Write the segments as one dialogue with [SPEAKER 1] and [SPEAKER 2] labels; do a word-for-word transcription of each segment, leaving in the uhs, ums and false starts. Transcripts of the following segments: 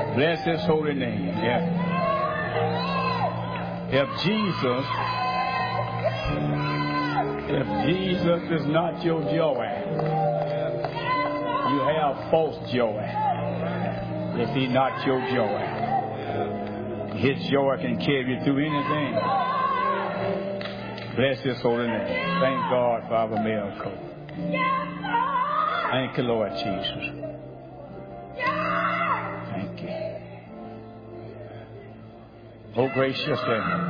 [SPEAKER 1] Bless his holy name. If, if Jesus, if Jesus is not your joy, you have false joy. If he's not your joy, his joy can carry you through anything. Bless his holy name. Thank God for our miracle. Thank you, Lord Jesus. Thank you. Oh, gracious and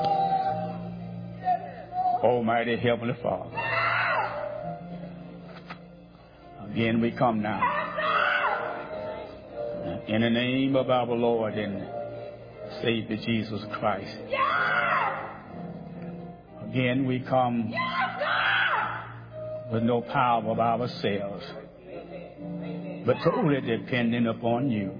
[SPEAKER 1] almighty Heavenly Father. Again, we come now. In the name of our Lord and Savior Jesus Christ. Again, we come with no power of ourselves, but totally depending upon you.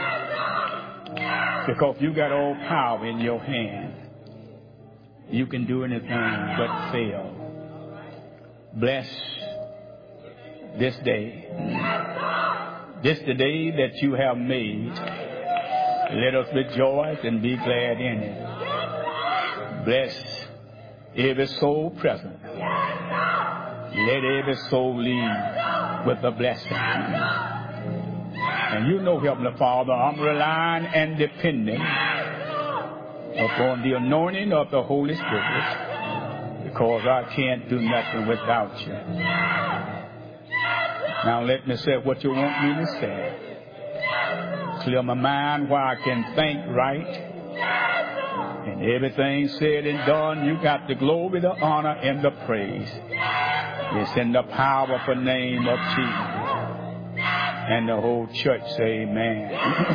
[SPEAKER 1] Because you got all power in your hand. You can do anything but fail. Bless this day. This the day that you have made. Let us rejoice and be glad in it. Bless every soul present. Let every soul leave with a blessing. And you know, Heavenly Father, I'm relying and depending upon the anointing of the Holy Spirit, because I can't do nothing without you. Now let me say what you want me to say. Clear my mind where I can think right. And everything said and done, you got the glory, the honor, and the praise. It's in the powerful name of Jesus. And the whole church say amen.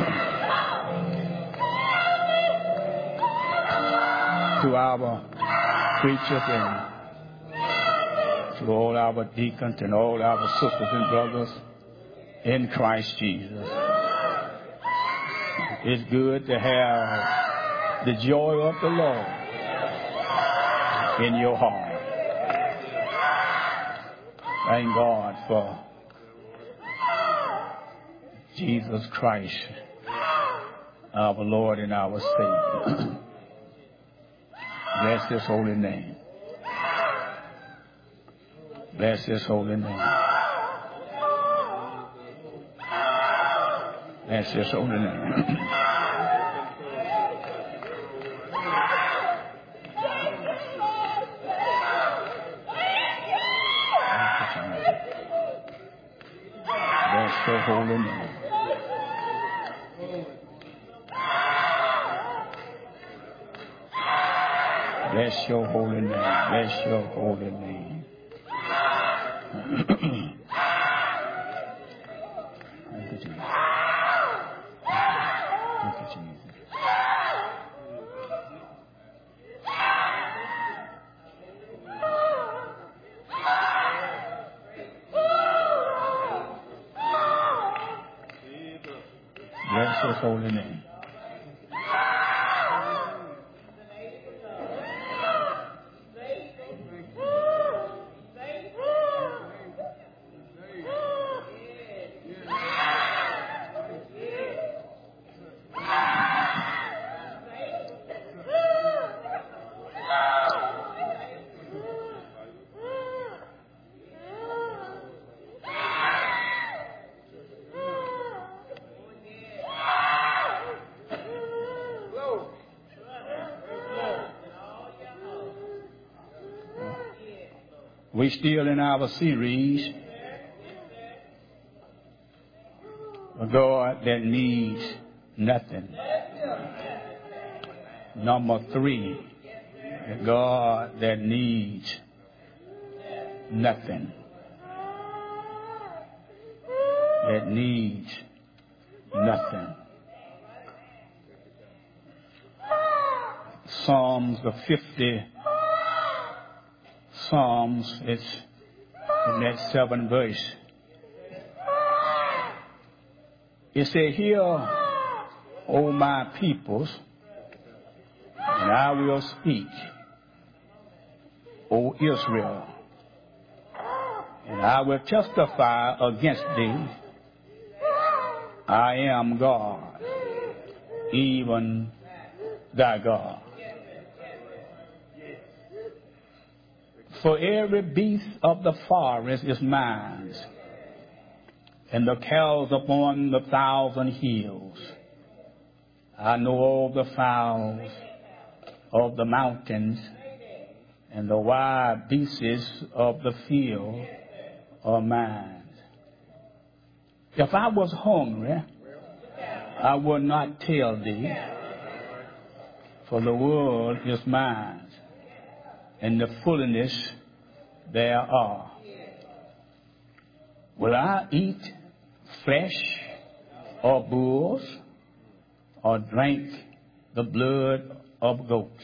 [SPEAKER 1] To our preachers and to all our deacons and all our sisters and brothers in Christ Jesus. It's good to have the joy of the Lord in your heart. Thank God for Jesus Christ, our Lord and our Savior. Bless his holy name. Bless his holy name. Bless his holy name. Bless your holy name. Bless your holy name. Bless your holy name. Thank you, Jesus. Thank you, Jesus. Bless his holy name. We still in our series, a God that needs nothing. Number three, a God that needs nothing. That needs nothing. Psalms, the fifty Psalms, it's in that seventh verse. It says, "Hear, O my peoples, and I will speak, O Israel, and I will testify against thee. I am God. even thy God. For every beast of the forest is mine, and the cows upon the thousand hills. I know all the fowls of the mountains, and the wild beasts of the field are mine. If I was hungry, I would not tell thee, for the world is mine, and the fullness thereof. Will I eat flesh or bulls, or drink the blood of goats?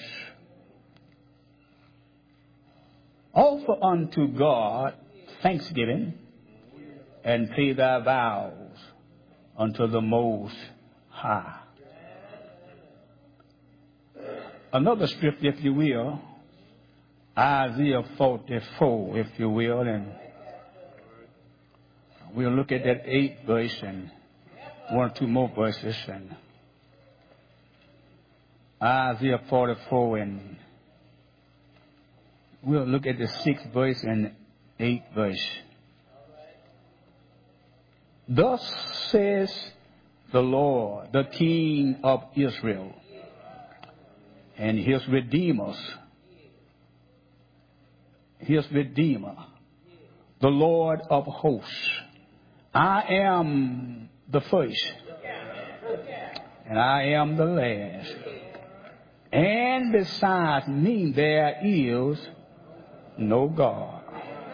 [SPEAKER 1] Offer unto God thanksgiving, and pay thy vows unto the Most High. Another scripture, if you will, Isaiah forty-four, if you will, and we'll look at that eighth verse and one or two more verses. And Isaiah forty-four, and we'll look at the sixth verse and eighth verse. Thus says the Lord, the King of Israel, and his Redeemers, his Redeemer, the Lord of hosts. I am the first, and I am the last. And besides me there is no God.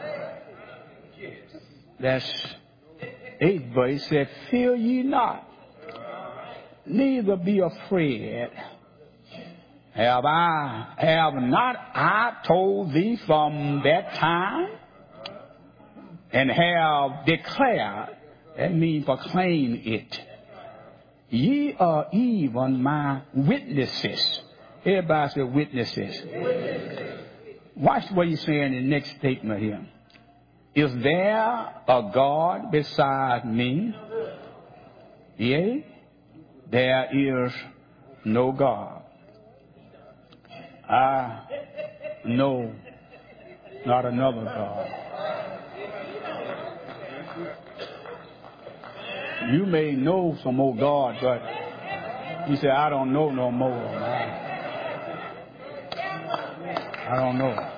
[SPEAKER 1] That's eighth verse said, fear ye not, neither be afraid. Have I, have not I told thee from that time, and have declared, that means proclaim it. Ye are even my witnesses. Everybody say witnesses. Witnesses. Watch what he's saying in the next statement here. Is there a God beside me? Yea, there is no God. I know not another God. You may know some more God, but you say, I don't know no more. I don't know.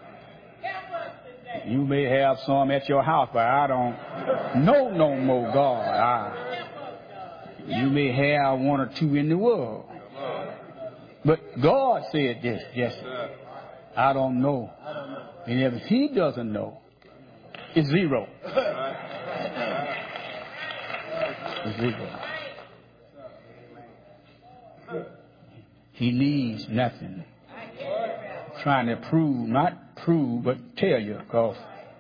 [SPEAKER 1] You may have some at your house, but I don't know no more God. I, you may have one or two in the world. But God said this, yes, I don't know. And if he doesn't know, it's zero. It's zero. He needs nothing. Trying to prove, not prove, but tell you, because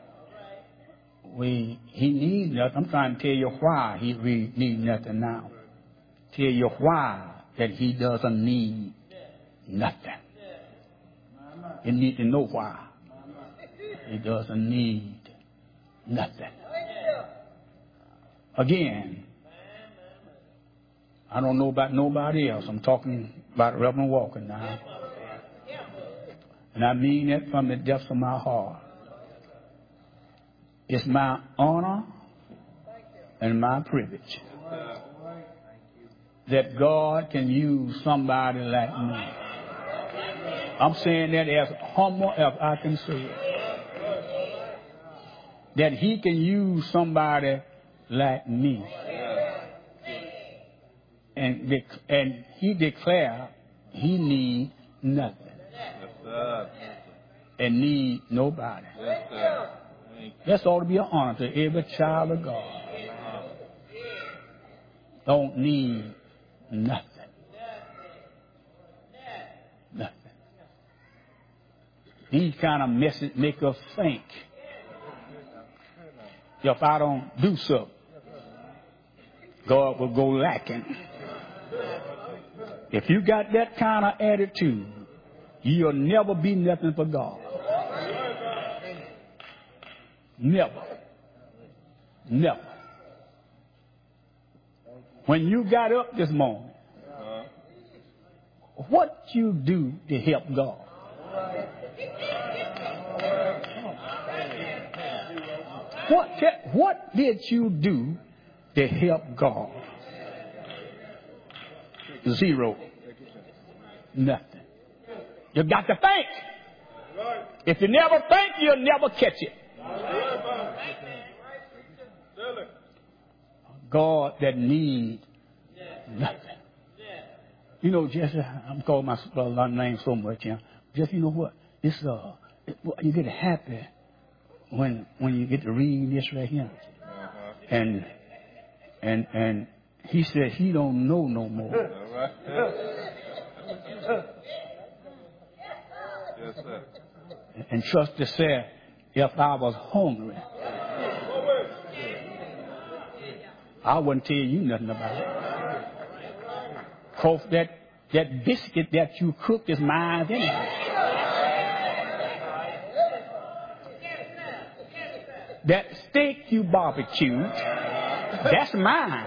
[SPEAKER 1] we, he needs nothing. I'm trying to tell you why he really needs nothing now. Tell you why that he doesn't need nothing. You need to know why. He doesn't need nothing. Again, I don't know about nobody else. I'm talking about Reverend Walker now. And I mean that from the depths of my heart. It's my honor and my privilege that God can use somebody like me. I'm saying that as humble as I can say it. That he can use somebody like me. And, dec- and he declared he need nothing. And need nobody. That ought to be an honor to every child of God. Don't need nothing. Nothing. These kind of messages make us think. If I don't do so, God will go lacking. If you got that kind of attitude, you'll never be nothing for God. Never. Never. When you got up this morning, what you do to help God. What, what did you do to help God? Zero. Nothing. You got to think. If you never think, you'll never catch it. God that needs nothing. You know, just I'm calling my brother name so much, you know. Just you know what? It's uh, it, you get happy when when you get to read this right here, and and and he said he don't know no more. Yes, sir. And Trusty said, if I was hungry, I wouldn't tell you nothing about it. Cause that, that biscuit that you cooked is mine anyway. That steak you barbecued, that's mine.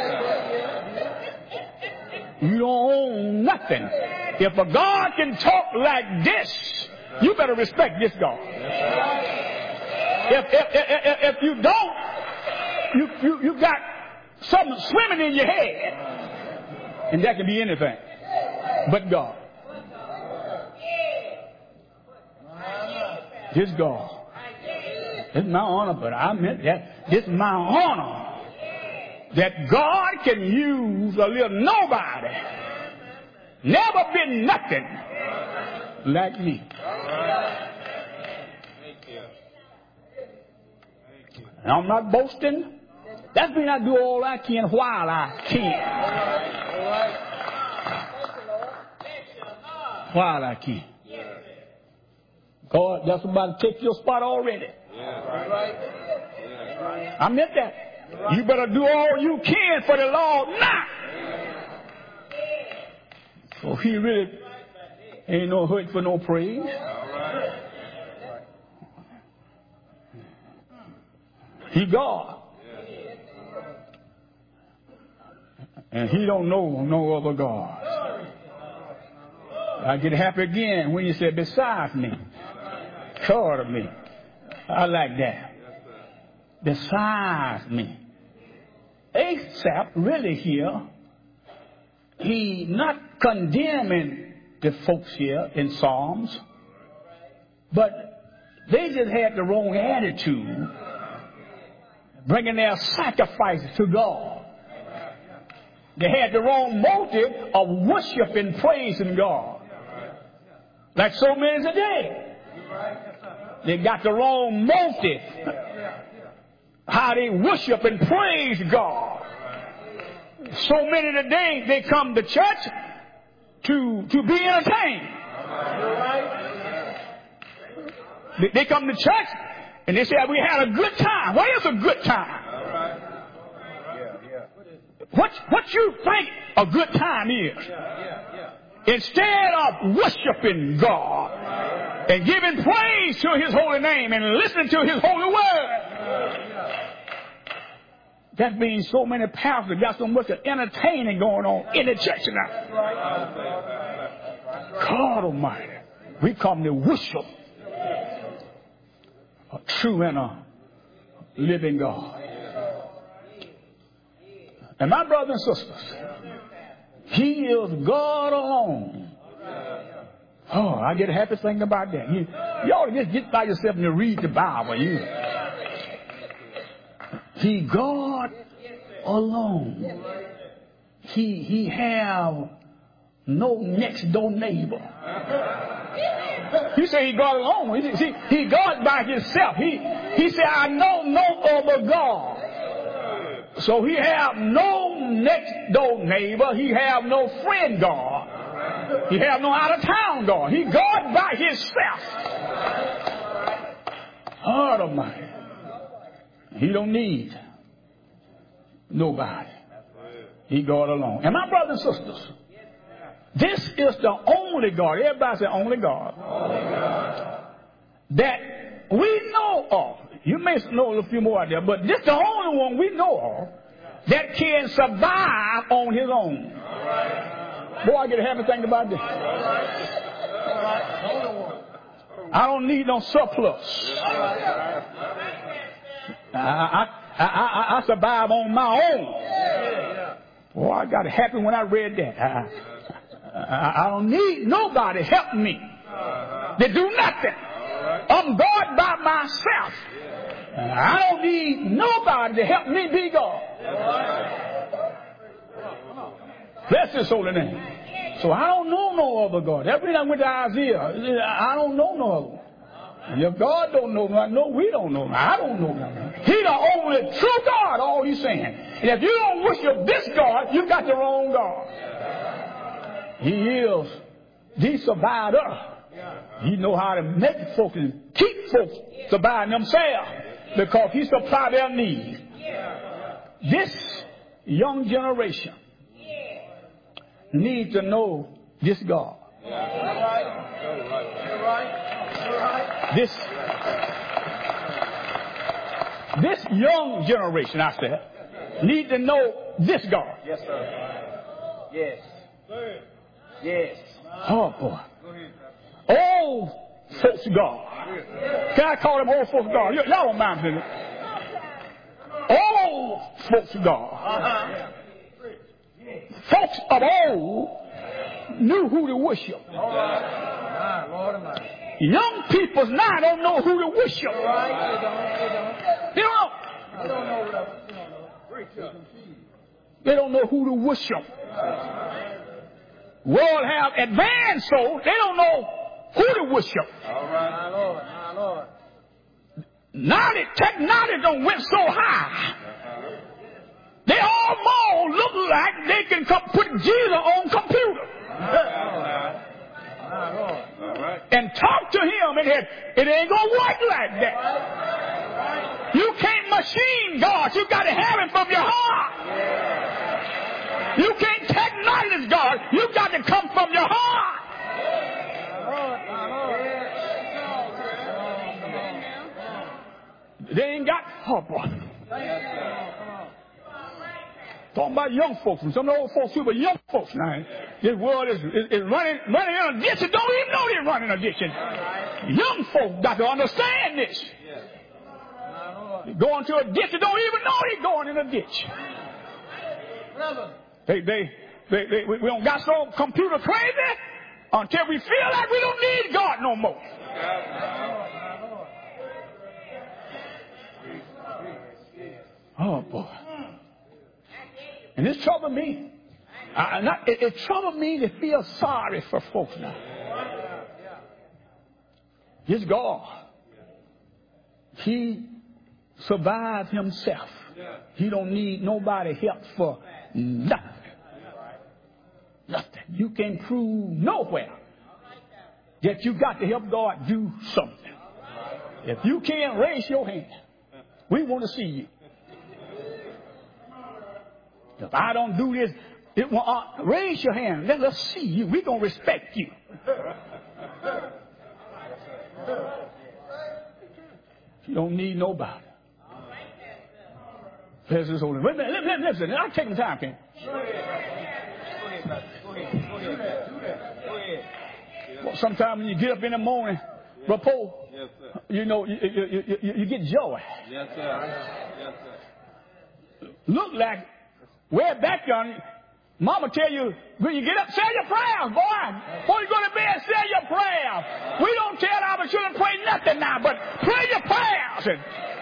[SPEAKER 1] You don't own nothing. If a God can talk like this, you better respect this God. If, if, if, if you don't, you, you, you got something swimming in your head. And that can be anything but God. This God. It's my honor, but I meant that. This is my honor. That God can use a little nobody. Never been nothing like me. And I'm not boasting. That means I do all I can while I can. While I can. God, that's about to take your spot already. I meant that. You better do all you can for the Lord now. So he really ain't no hurt for no praise. He God. And he don't know no other God. I get happy again when you say besides me. Short of me. I like that. Besides me. Asaph really here, he not condemning the folks here in Psalms, but they just had the wrong attitude, bringing their sacrifices to God. They had the wrong motive of worship and praising God. Like so many today. They got the wrong motive. How they worship and praise God. So many today, they come to church to, to be entertained. They, they come to church and they say, we had a good time. What is a good time? What, what you think a good time is? Instead of worshiping God and giving praise to his holy name and listening to his holy word. That means so many pastors got so much of entertaining going on in the church now. God Almighty, we come to worship a true and a living God. And my brothers and sisters, he is God alone. Oh, I get a happy thinking about that. You, you ought to just get by yourself and read the Bible. You, he God alone. He he have no next door neighbor. You say he God alone. He, he, he God by himself. He he said, I know no other God. So he have no next door neighbor. He have no friend God. He have no out of town God. He God by himself. God Almighty. He don't need nobody. He God alone. And my brothers and sisters, this is the only God. Everybody say only God. Only God. That we know of. You may know a few more out there, but this is the only one we know of that can survive on his own. Boy, I get a happy thinking about this. I don't need no surplus. I, I, I, I, I survive on my own. Boy, I got happy when I read that. I, I, I don't need nobody help me. They do nothing. I'm God by myself. I don't need nobody to help me be God. Bless His holy name. So I don't know no other God. Every time I went to Isaiah, I don't know no other one. And if God don't know nothing, no, we don't know nothing. I don't know nothing. He the only true God, all He's saying. And if you don't worship this God, you got the wrong God. He is the survivor. He know how to make folks and keep folks surviving themselves because He supply their needs. This young generation need to know this God. This, this young generation, I said, need to know this God.
[SPEAKER 2] Yes, sir. Yes. Yes.
[SPEAKER 1] Oh, boy. Old folks God. Can I call them old folks God? Y'all don't mind me. Old folks God. Folks of old knew who to worship. Young people now don't know who to worship. They don't know. They don't know who to worship. World have advanced so they don't know who to worship. Now the technology done went so high. They all look like they can come put Jesus on computer. And talk to Him, and it, it ain't gonna work like that. You can't machine God. You got to have Him from your heart. You can't technology God. You got to come from your heart. They ain't got oh boy. Talking about young folks and some of the old folks too, but young folks now. This world is, is, is running running in a ditch and don't even know they're running a ditch. And young folks got to understand this. They go into a ditch and don't even know they're going in a ditch. They they they, they we, we don't got so computer crazy until we feel like we don't need God no more. Oh boy. And this troubled me. I, not, it, it troubled me to feel sorry for folks now. This God, He survived Himself. He don't need nobody help for nothing. Nothing. You can prove nowhere that you got to help God do something. If you can't raise your hand, we want to see you. If I don't do this, it will, uh, raise your hand. Let us see you. We're going to respect you. You don't need nobody. Bless His holy. Wait a minute. Listen, listen. I'll take my time, Ken. Well, sometimes when you get up in the morning, Brother Paul, yes, sir. You know, you, you, you, you get joy.
[SPEAKER 2] Yes, sir. Yes, sir.
[SPEAKER 1] Look like way back on, Mama tell you, when you get up, say your prayers, boy. Before you go to bed, say your prayers. We don't tell our children pray nothing now, but pray your prayers.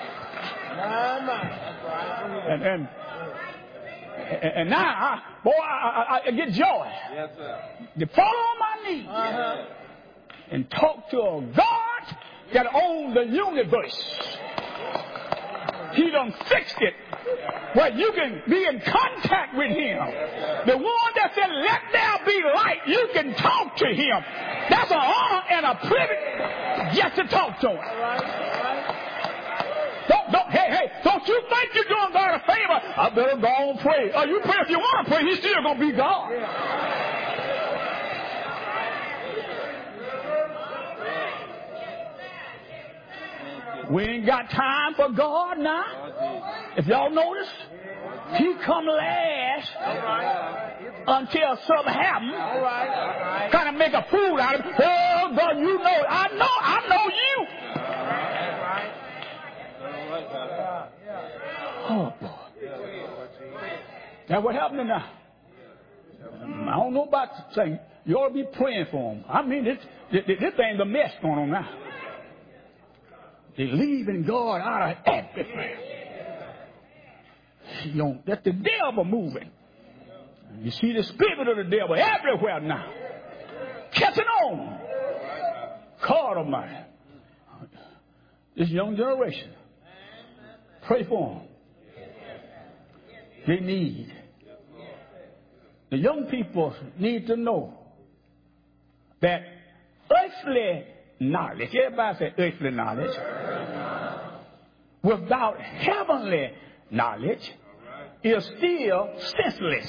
[SPEAKER 1] And, and, and, and now, boy, I, I, I get joy.
[SPEAKER 2] Yes, sir.
[SPEAKER 1] To fall on my knees uh-huh. and talk to a God that owns the universe. He done fixed it where you can be in contact with Him. The one that said, let there be light, you can talk to Him. That's an honor and a privilege just to talk to Him. Don't, don't, hey, hey, don't you think you're doing God a favor? I better go on and pray. Oh, you pray if you want to pray, He's still going to be God. We ain't got time for God now. If y'all notice, He come last. until something happens.
[SPEAKER 2] All right. All right.
[SPEAKER 1] Kind of make a fool out of it. Oh, God, you know, I know, I know you. Oh, boy. That's what happened now. I don't know about the thing. You ought to be praying for them. I mean, this, this, this thing's a mess going on now. They're leaving God out of everything. You know, that's the devil moving. You see the spirit of the devil everywhere now. Catching on. God Almighty. This young generation. Pray for them. They need. The young people need to know that earthly knowledge, everybody say earthly knowledge, without heavenly knowledge is still senseless.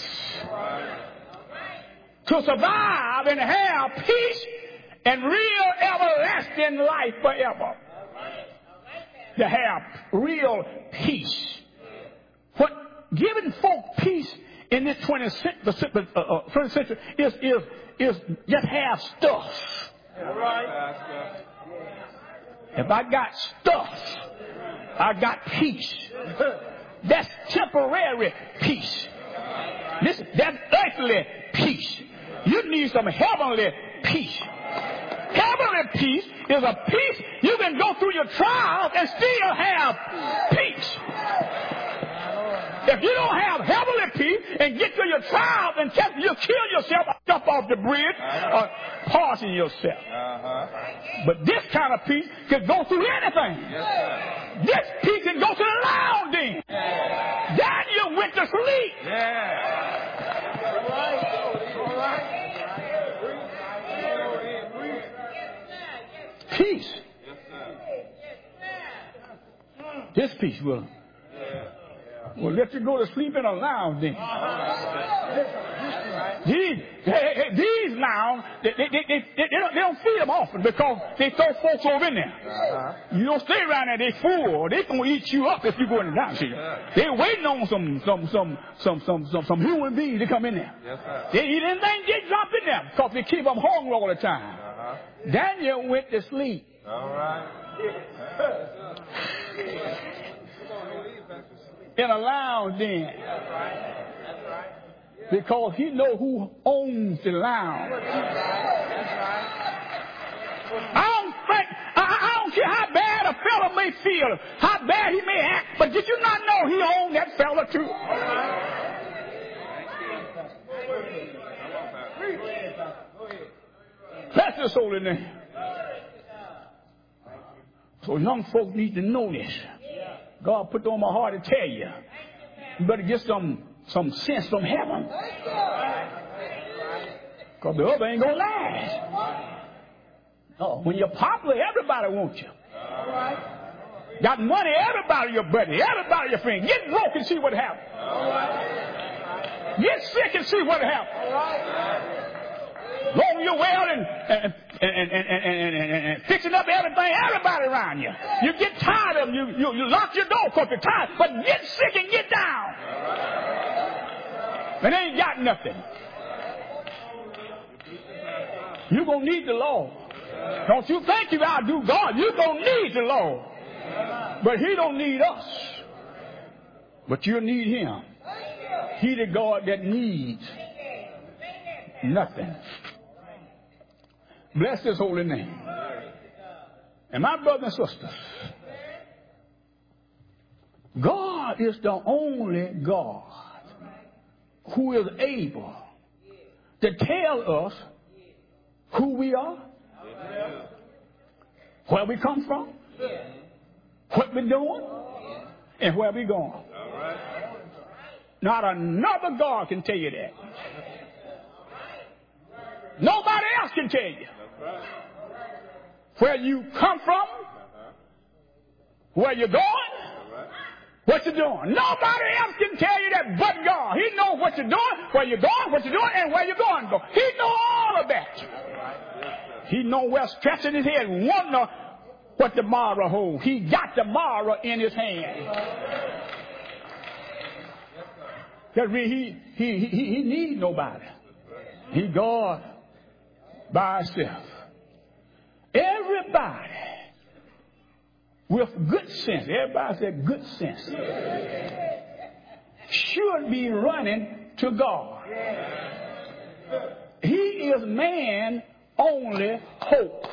[SPEAKER 1] To survive and have peace and real everlasting life forever. To have real peace. What giving folk peace in this twentieth century is, is, is just have stuff. If I got stuff, I got peace. That's temporary peace. This, that's earthly peace. You need some heavenly peace. Heavenly peace is a peace you can go through your trials and still have peace. If you don't have heavenly peace and get through your trials and test, you'll kill yourself, jump off the bridge, or poison yourself. Uh-huh. But this kind of peace can go through anything. Yes, this peace can go to the lion den. Yeah. Daniel went to sleep. Yeah. All right. All right. Peace. This peace will. Well, let you go to sleep in a lounge then. These, these lounge, they, they, they, they, they, don't, they don't feed them often because they throw folks over in there. Uh-huh. You don't stay around there, they full. They gonna eat you up if you go in the lounge here. They waiting on some some some some some some, some human beings to come in there. Yes, they eat anything, get dropped in there because they keep them hungry all the time. Uh-huh. Daniel went to sleep. All right. In a lounge den. Because he know who owns the lounge. I don't think, I, I don't care how bad a fella may feel, how bad he may act, but did you not know he owned that fella too? Bless his holy name. So young folk need to know this. God put it on my heart to tell you. You better get some some sense from heaven. Because the other ain't going to last. No, when you're popular, everybody wants you. Got money, everybody your buddy, everybody your friend. Get broke and see what happens. Get sick and see what happens. Long you're well and, and, and, and, and, and, and, and fixing up everything, everybody around you. You get tired of them. You, you, you lock your door because you're tired. But get sick and get down. And they ain't got nothing. You're going to need the Lord. Don't you think you outdo God. You're going to need the Lord. But he don't need us. But you need him. He the God that needs nothing. Bless his holy name. And my brothers and sisters, God is the only God who is able to tell us who we are, where we come from, what we're doing, and where we're going. Not another God can tell you that. Nobody else can tell you where you come from, where you're going, what you're doing. Nobody else can tell you that but God. He knows what you're doing, where you're going, what you're doing, and where you're going. He knows all of that. He knows where stretching his head, wonder what tomorrow holds. He got tomorrow in his hand. That means he, he, he, he needs nobody. He God by himself. Everybody with good sense, everybody said good sense, should be running to God. He is man's only hope.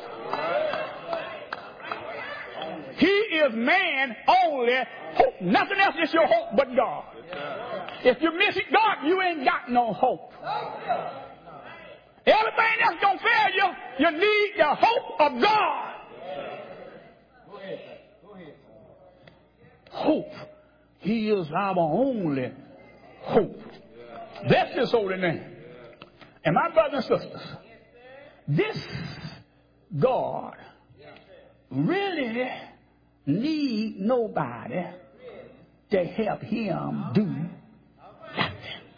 [SPEAKER 1] He is man's only hope. Nothing else is your hope but God. If you miss it, God, you ain't got no hope. Everything else gonna fail you. You need the hope of God. Hope. He is our only hope. That's His holy name. And my brothers and sisters, this God really need nobody to help Him do nothing.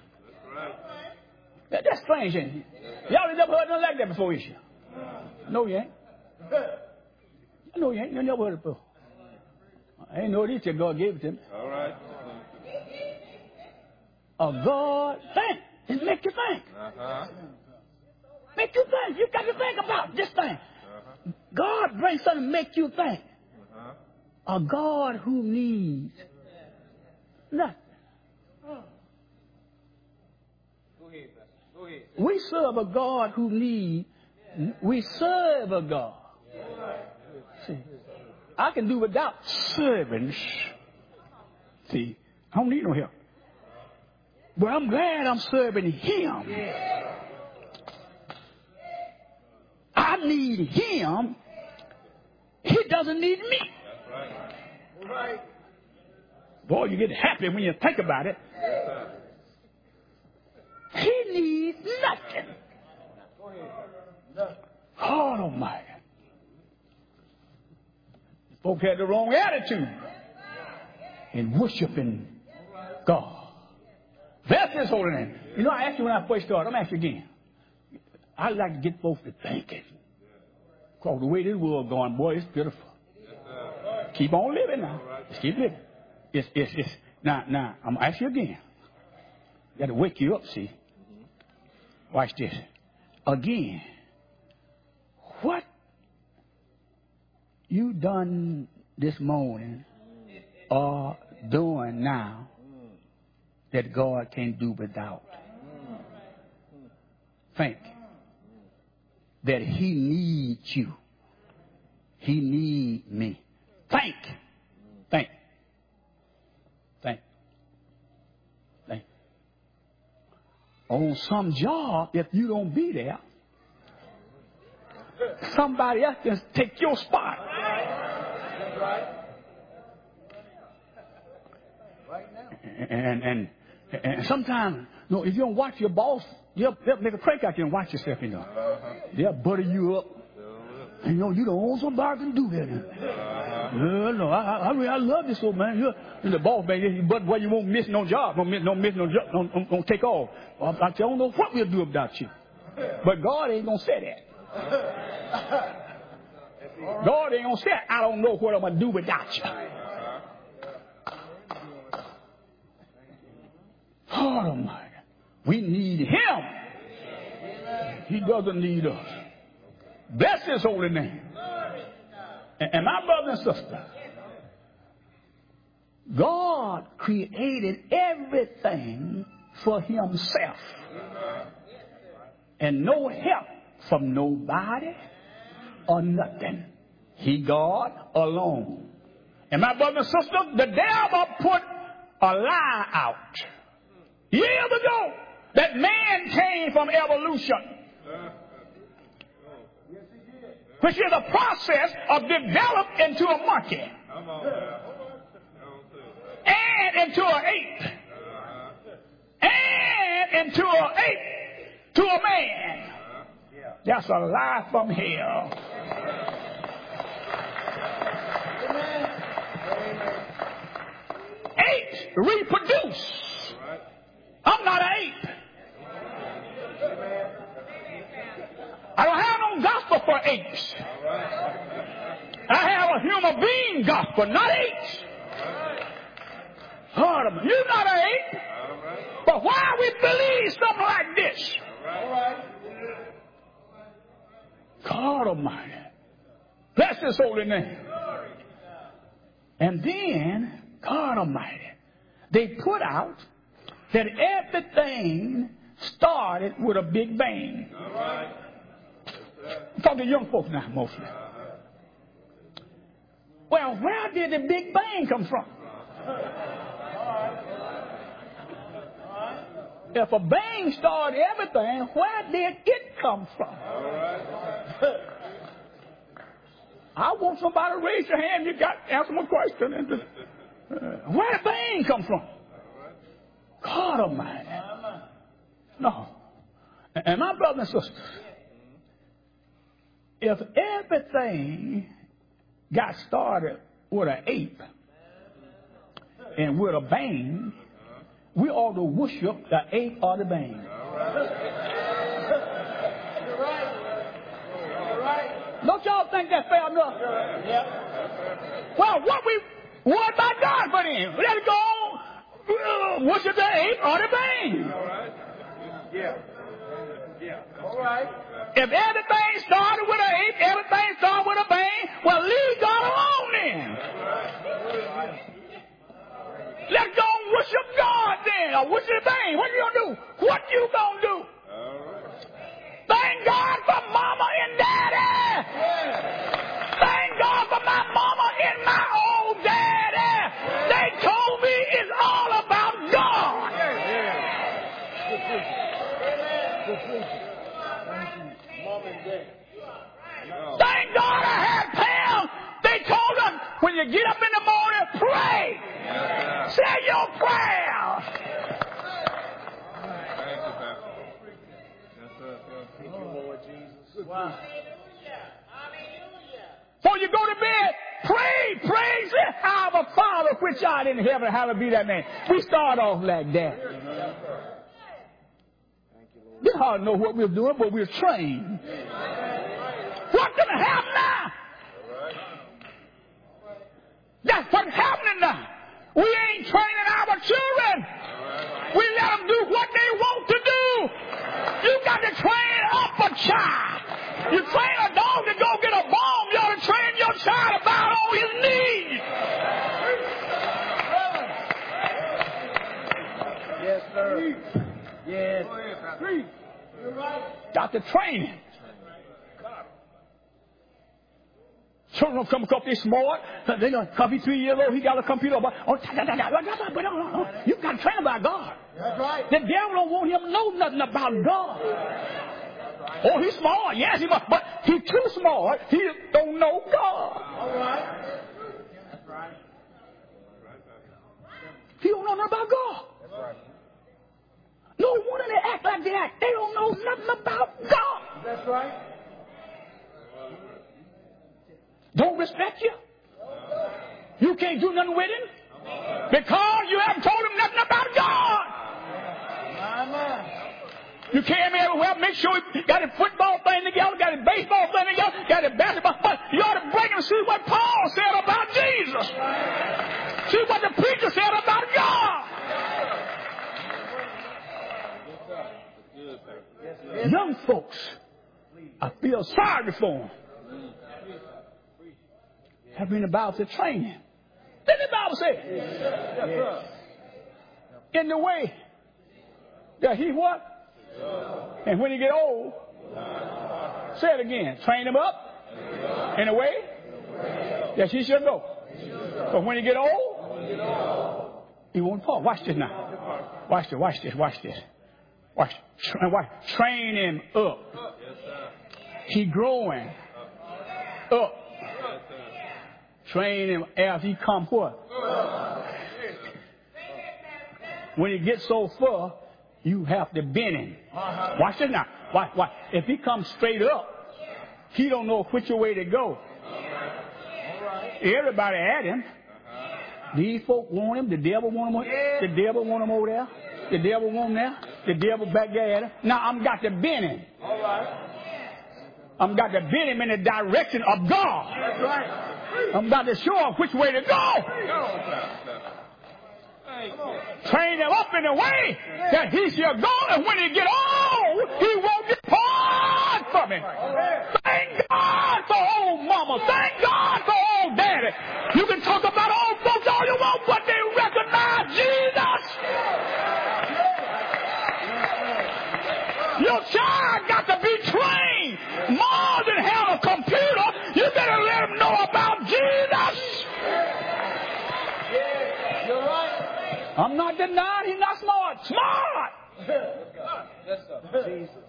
[SPEAKER 1] That's strange, ain't it? Y'all ain't never heard nothing like that before, is you? No, you ain't. No, you ain't. You never heard it before. I ain't know this till God gave it to me.
[SPEAKER 2] All right.
[SPEAKER 1] A God think. It make you think.
[SPEAKER 2] Uh-huh.
[SPEAKER 1] Make you think. You got to think about this thing.
[SPEAKER 2] Uh-huh.
[SPEAKER 1] God brings something to make you think.
[SPEAKER 2] Uh-huh.
[SPEAKER 1] A God who needs nothing.
[SPEAKER 2] Go ahead, Go ahead.
[SPEAKER 1] We serve a God who needs. We serve a God. See, I can do without servants. See, I don't need no help. But I'm glad I'm serving Him. I need Him. He doesn't need me.
[SPEAKER 2] That's right.
[SPEAKER 1] Boy, you get happy when you think about it. He needs nothing. God Almighty. Folks had the wrong attitude in worshiping God. That's His holy name. You know, I asked you when I first started. I'm asking you again. I like to get folks to thinking. Because the way this world going, boy, it's pitiful. Keep on living now. Just keep living. It's, it's, it's, now, now, I'm going to ask you again. Got to wake you up, see. Watch this. Again. What you done this morning or doing now that God can't do without? Think that He needs you. He needs me. Think. Think. Think. Think. On some job, if you don't be there, somebody else can take your spot.
[SPEAKER 2] That's right. Right now.
[SPEAKER 1] And, and, and sometimes, you know, if you don't watch your boss, you'll, they'll make a crank out you and watch yourself, you know.
[SPEAKER 2] Uh-huh.
[SPEAKER 1] They'll butter you up. And, you know, you don't want somebody can do that.
[SPEAKER 2] Uh-huh.
[SPEAKER 1] No, no, I, I, I, I love this old man. You're, you're the boss, man. But well, you won't miss no job. Don't miss, don't miss no job. Don't, don't, don't take off. I, I don't know what we'll do without you. But God ain't going to say that. God ain't going to say, I don't know what I'm going to do without you. God Almighty. We need Him. He doesn't need us. Bless His holy name. And, and my brother and sister, God created everything for Himself. And no help from nobody or nothing. He God alone. And my brother and sister, the devil put a lie out years ago that man came from evolution, which is a process of developing into a monkey and into an ape and into an ape to a man. That's a lie from hell. Apes reproduce. I'm not an ape. I don't have no gospel for apes. I have a human being gospel, not apes. You're not an ape. But But why we believe something like this?
[SPEAKER 2] All right.
[SPEAKER 1] God Almighty. Bless His holy name. And then, God Almighty, they put out that everything started with a big bang.
[SPEAKER 2] All right.
[SPEAKER 1] I'm talking to young folks now, mostly. Well, where did the big bang come from? If a bang started everything, where did it come from?
[SPEAKER 2] All right.
[SPEAKER 1] I want somebody to raise your hand. You got to answer my question. Uh, where did bang come from? God Almighty. No. And my brothers and sisters, if everything got started with an ape and with a bang, we ought to worship the ape or the bang.
[SPEAKER 2] You're right. You're right.
[SPEAKER 1] Don't y'all think that's fair enough?
[SPEAKER 2] Yep.
[SPEAKER 1] Well, what we what by God for them? Let it go. Uh, worship the ape or the bang.
[SPEAKER 2] All right. Yeah. Yeah. All right.
[SPEAKER 1] If everything started with an ape, everything started with a bang, well, leave God alone then. Let's go and worship God then, or worship the bang. What you gonna do? What you gonna do? Thank God for mama and daddy. Thank God for my mama and my old daddy. They told me it's all about God. Thank God I had Pam. They told us when you get up in the morning, pray. Say your prayer.
[SPEAKER 2] Wow.
[SPEAKER 1] Before you go to bed, pray, praise it. Our Father which art in heaven, hallowed be thy name. We start off like that. We hardly know what we're doing, but we're trained. What's going to happen now? That's what's happening now. We ain't training our children. We let them do what they want to do. You got to train up a child. You train a dog to go get a bone, you ought to train your child about all his needs.
[SPEAKER 2] Yes, sir. Yes.
[SPEAKER 1] Got to train him. Children don't come because they're smart. They're going to come, he's three years old, he got a computer. But oh, you got to train by God.
[SPEAKER 2] That's right.
[SPEAKER 1] The devil don't want him to know nothing about God. Oh, he's smart. Yes, he must. But he's too smart. He don't know God.
[SPEAKER 2] All right. That's right.
[SPEAKER 1] He don't know nothing about God.
[SPEAKER 2] That's right.
[SPEAKER 1] No wonder they act like they act. They don't know nothing about God.
[SPEAKER 2] That's right.
[SPEAKER 1] Don't respect you. You can't do nothing with him because you haven't told him nothing about God.
[SPEAKER 2] My, my.
[SPEAKER 1] You came everywhere, make sure he got his football thing together, got his baseball thing together, got his basketball. But you ought to bring him and see what Paul said about Jesus. See what the preacher said about God. Young folks, I feel sorry for them. Have been about to train him. Didn't the Bible say?
[SPEAKER 2] Yes.
[SPEAKER 1] In the way that he what? And when he get old, say it again. Train him up in a way that he should go. But when he get old, he won't fall. Watch this now. Watch this. Watch this. Watch this. Watch. Tra- watch. Train him up. He growing up. Train him as he come what? When he gets so far, you have to bend him. Watch this now. Watch, watch. If he comes straight up, he don't know which way to go. Everybody at him. These folk want him. The devil want him. The devil want him over there. The devil want him there. The devil back there at him. Now I'm got to bend him.
[SPEAKER 2] All right.
[SPEAKER 1] I'm got to bend him in the direction of God.
[SPEAKER 2] That's right.
[SPEAKER 1] I'm about to show him which way to go. Train him up in a way that he shall go, and when he get old, he won't depart from it. Thank God for old mama. Thank God for old daddy. You can talk about old folks all you want, but they recognize Jesus. Your child got to be trained more than have a computer. You better let them know about Jesus.
[SPEAKER 2] You're right.
[SPEAKER 1] I'm not denying he's not smart. Smart!
[SPEAKER 2] Yes, sir. Jesus.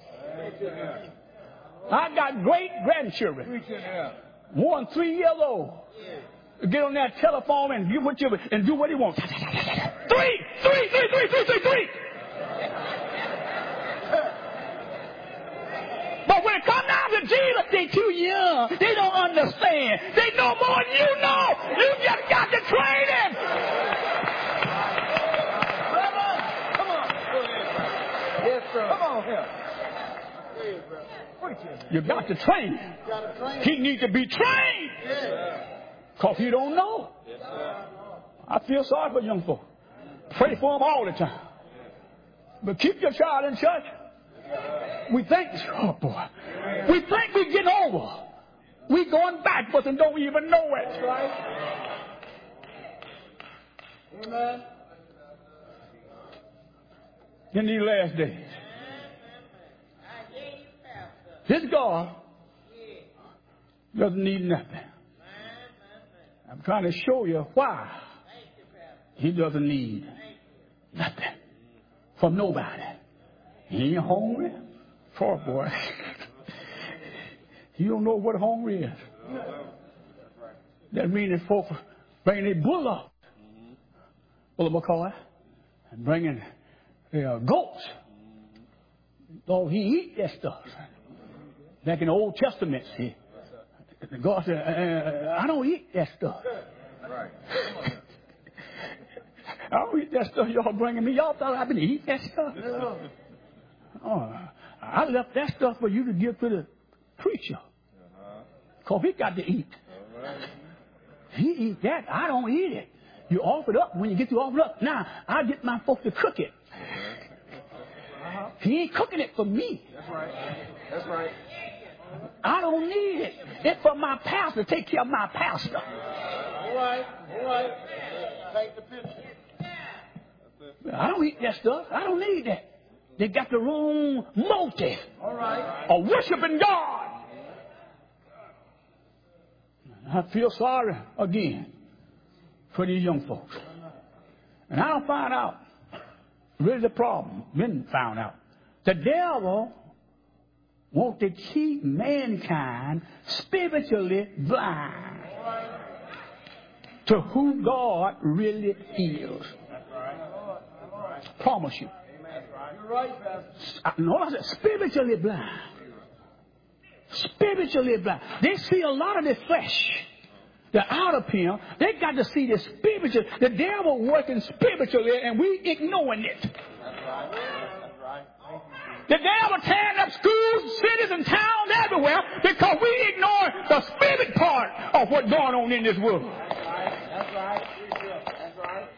[SPEAKER 1] I got great grandchildren. One three years old. Get on that telephone and do what you and do what he wants. Three, three, three, three, three, three, three. But when it comes down to Jesus, they too young. They don't understand. They know more than you know. You just got to train them.
[SPEAKER 2] Come on. Yes, sir. Come on here.
[SPEAKER 1] You got to train him. He needs to be trained. Because he don't know. I feel sorry for young folks. Pray for them all the time. But keep your child in church. We think, oh boy, we think we're getting over. We going backwards and don't even know it.
[SPEAKER 2] That's right. Amen.
[SPEAKER 1] In these last days, this God doesn't need nothing. I'm trying to show you why he doesn't need nothing from nobody. He ain't hungry. Poor boy. You don't know what hungry is. That means that folks bring their bull up. Bull McCoy. And bringing uh, goats. Oh, he eat that stuff. Back in the Old Testament, see. God said, uh, I don't eat that stuff.
[SPEAKER 2] Right.
[SPEAKER 1] I don't eat that stuff y'all bringing me. Y'all thought I've been eating that stuff?
[SPEAKER 2] No.
[SPEAKER 1] Oh, I left that stuff for you to give to the preacher. Because he got to eat. He eat that. I don't eat it. You offer it up. When you get to offer it up, now I get my folks to cook it. He ain't cooking it for me.
[SPEAKER 2] That's right. That's right.
[SPEAKER 1] I don't need it. It's for my pastor. Take care of my pastor.
[SPEAKER 2] All right. All right. Take the picture.
[SPEAKER 1] I don't eat that stuff. I don't need that. They got the wrong motive.
[SPEAKER 2] All right.
[SPEAKER 1] Of worshiping God. I feel sorry again for these young folks. And I don't find out. Really the problem. Been found out. The devil wants to keep mankind spiritually blind to who God really is. Promise you.
[SPEAKER 2] You're right, Pastor.
[SPEAKER 1] No, I said spiritually blind. Spiritually blind. They see a lot of the flesh. The outer appearance. They got to see the spiritual. The devil working spiritually, and we ignoring it.
[SPEAKER 2] That's right. That's right.
[SPEAKER 1] The devil tearing up schools, cities, and towns everywhere because we ignore the spirit part of what's going on in this world.
[SPEAKER 2] That's right. That's right. That's right.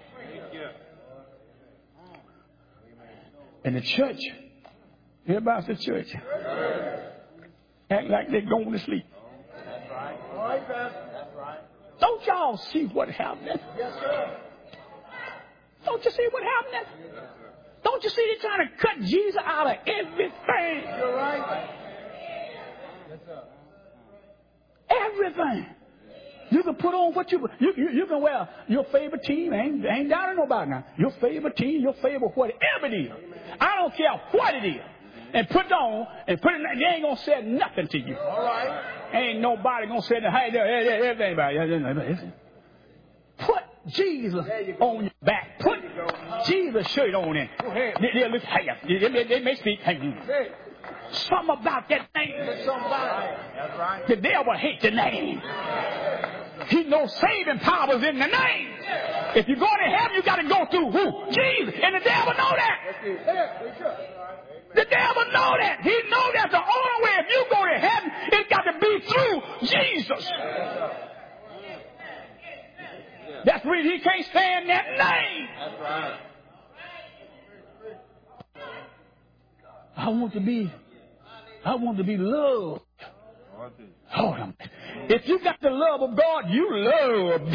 [SPEAKER 1] And the church, everybody's the church, act like they're going to sleep.
[SPEAKER 2] That's right. All right, Pastor. That's right.
[SPEAKER 1] Don't y'all see what happened?
[SPEAKER 2] Yes, sir.
[SPEAKER 1] Don't you see what happened? Don't you see they're trying to cut Jesus out of everything?
[SPEAKER 2] You're right. Yes, sir.
[SPEAKER 1] Everything. You can put on what you you you, you can wear your favorite team. Ain't ain't down to nobody now. Your favorite team, your favorite whatever it is. I don't care what it is. And put it on and put it. They ain't gonna say nothing to you.
[SPEAKER 2] All right.
[SPEAKER 1] Ain't nobody gonna say that. Hey, there, there, everybody. Put Jesus on your back. Put Jesus shirt on it. They, they, look, hey, they, they, they may speak. Hey, something about that name.
[SPEAKER 2] Somebody. That's right.
[SPEAKER 1] The devil hates the name. He knows saving powers in the name. If you're going to heaven, you got to go through who? Jesus. And the devil know that. The devil know that. He know that the only way if you go to heaven, it's got to be through Jesus. That's the reason he can't stand that name.
[SPEAKER 2] That's right.
[SPEAKER 1] I want to be, I want to be loved. Oh, if you got the love of God, you loved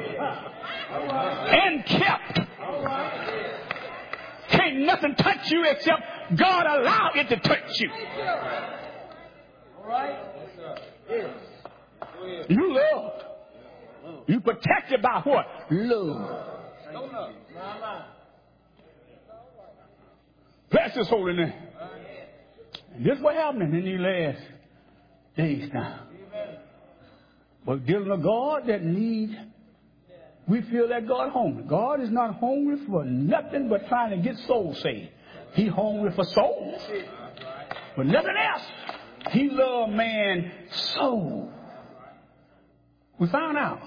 [SPEAKER 1] and kept. Can't nothing touch you except God allow it to touch you. You loved. You protected by what? Love. Bless His holy name. And this is what happened in these last days now. But dealing with God that need, we feel that God hungry. God is not hungry for nothing but trying to get souls saved. He hungry for souls. But nothing else. He loved man's soul. We found out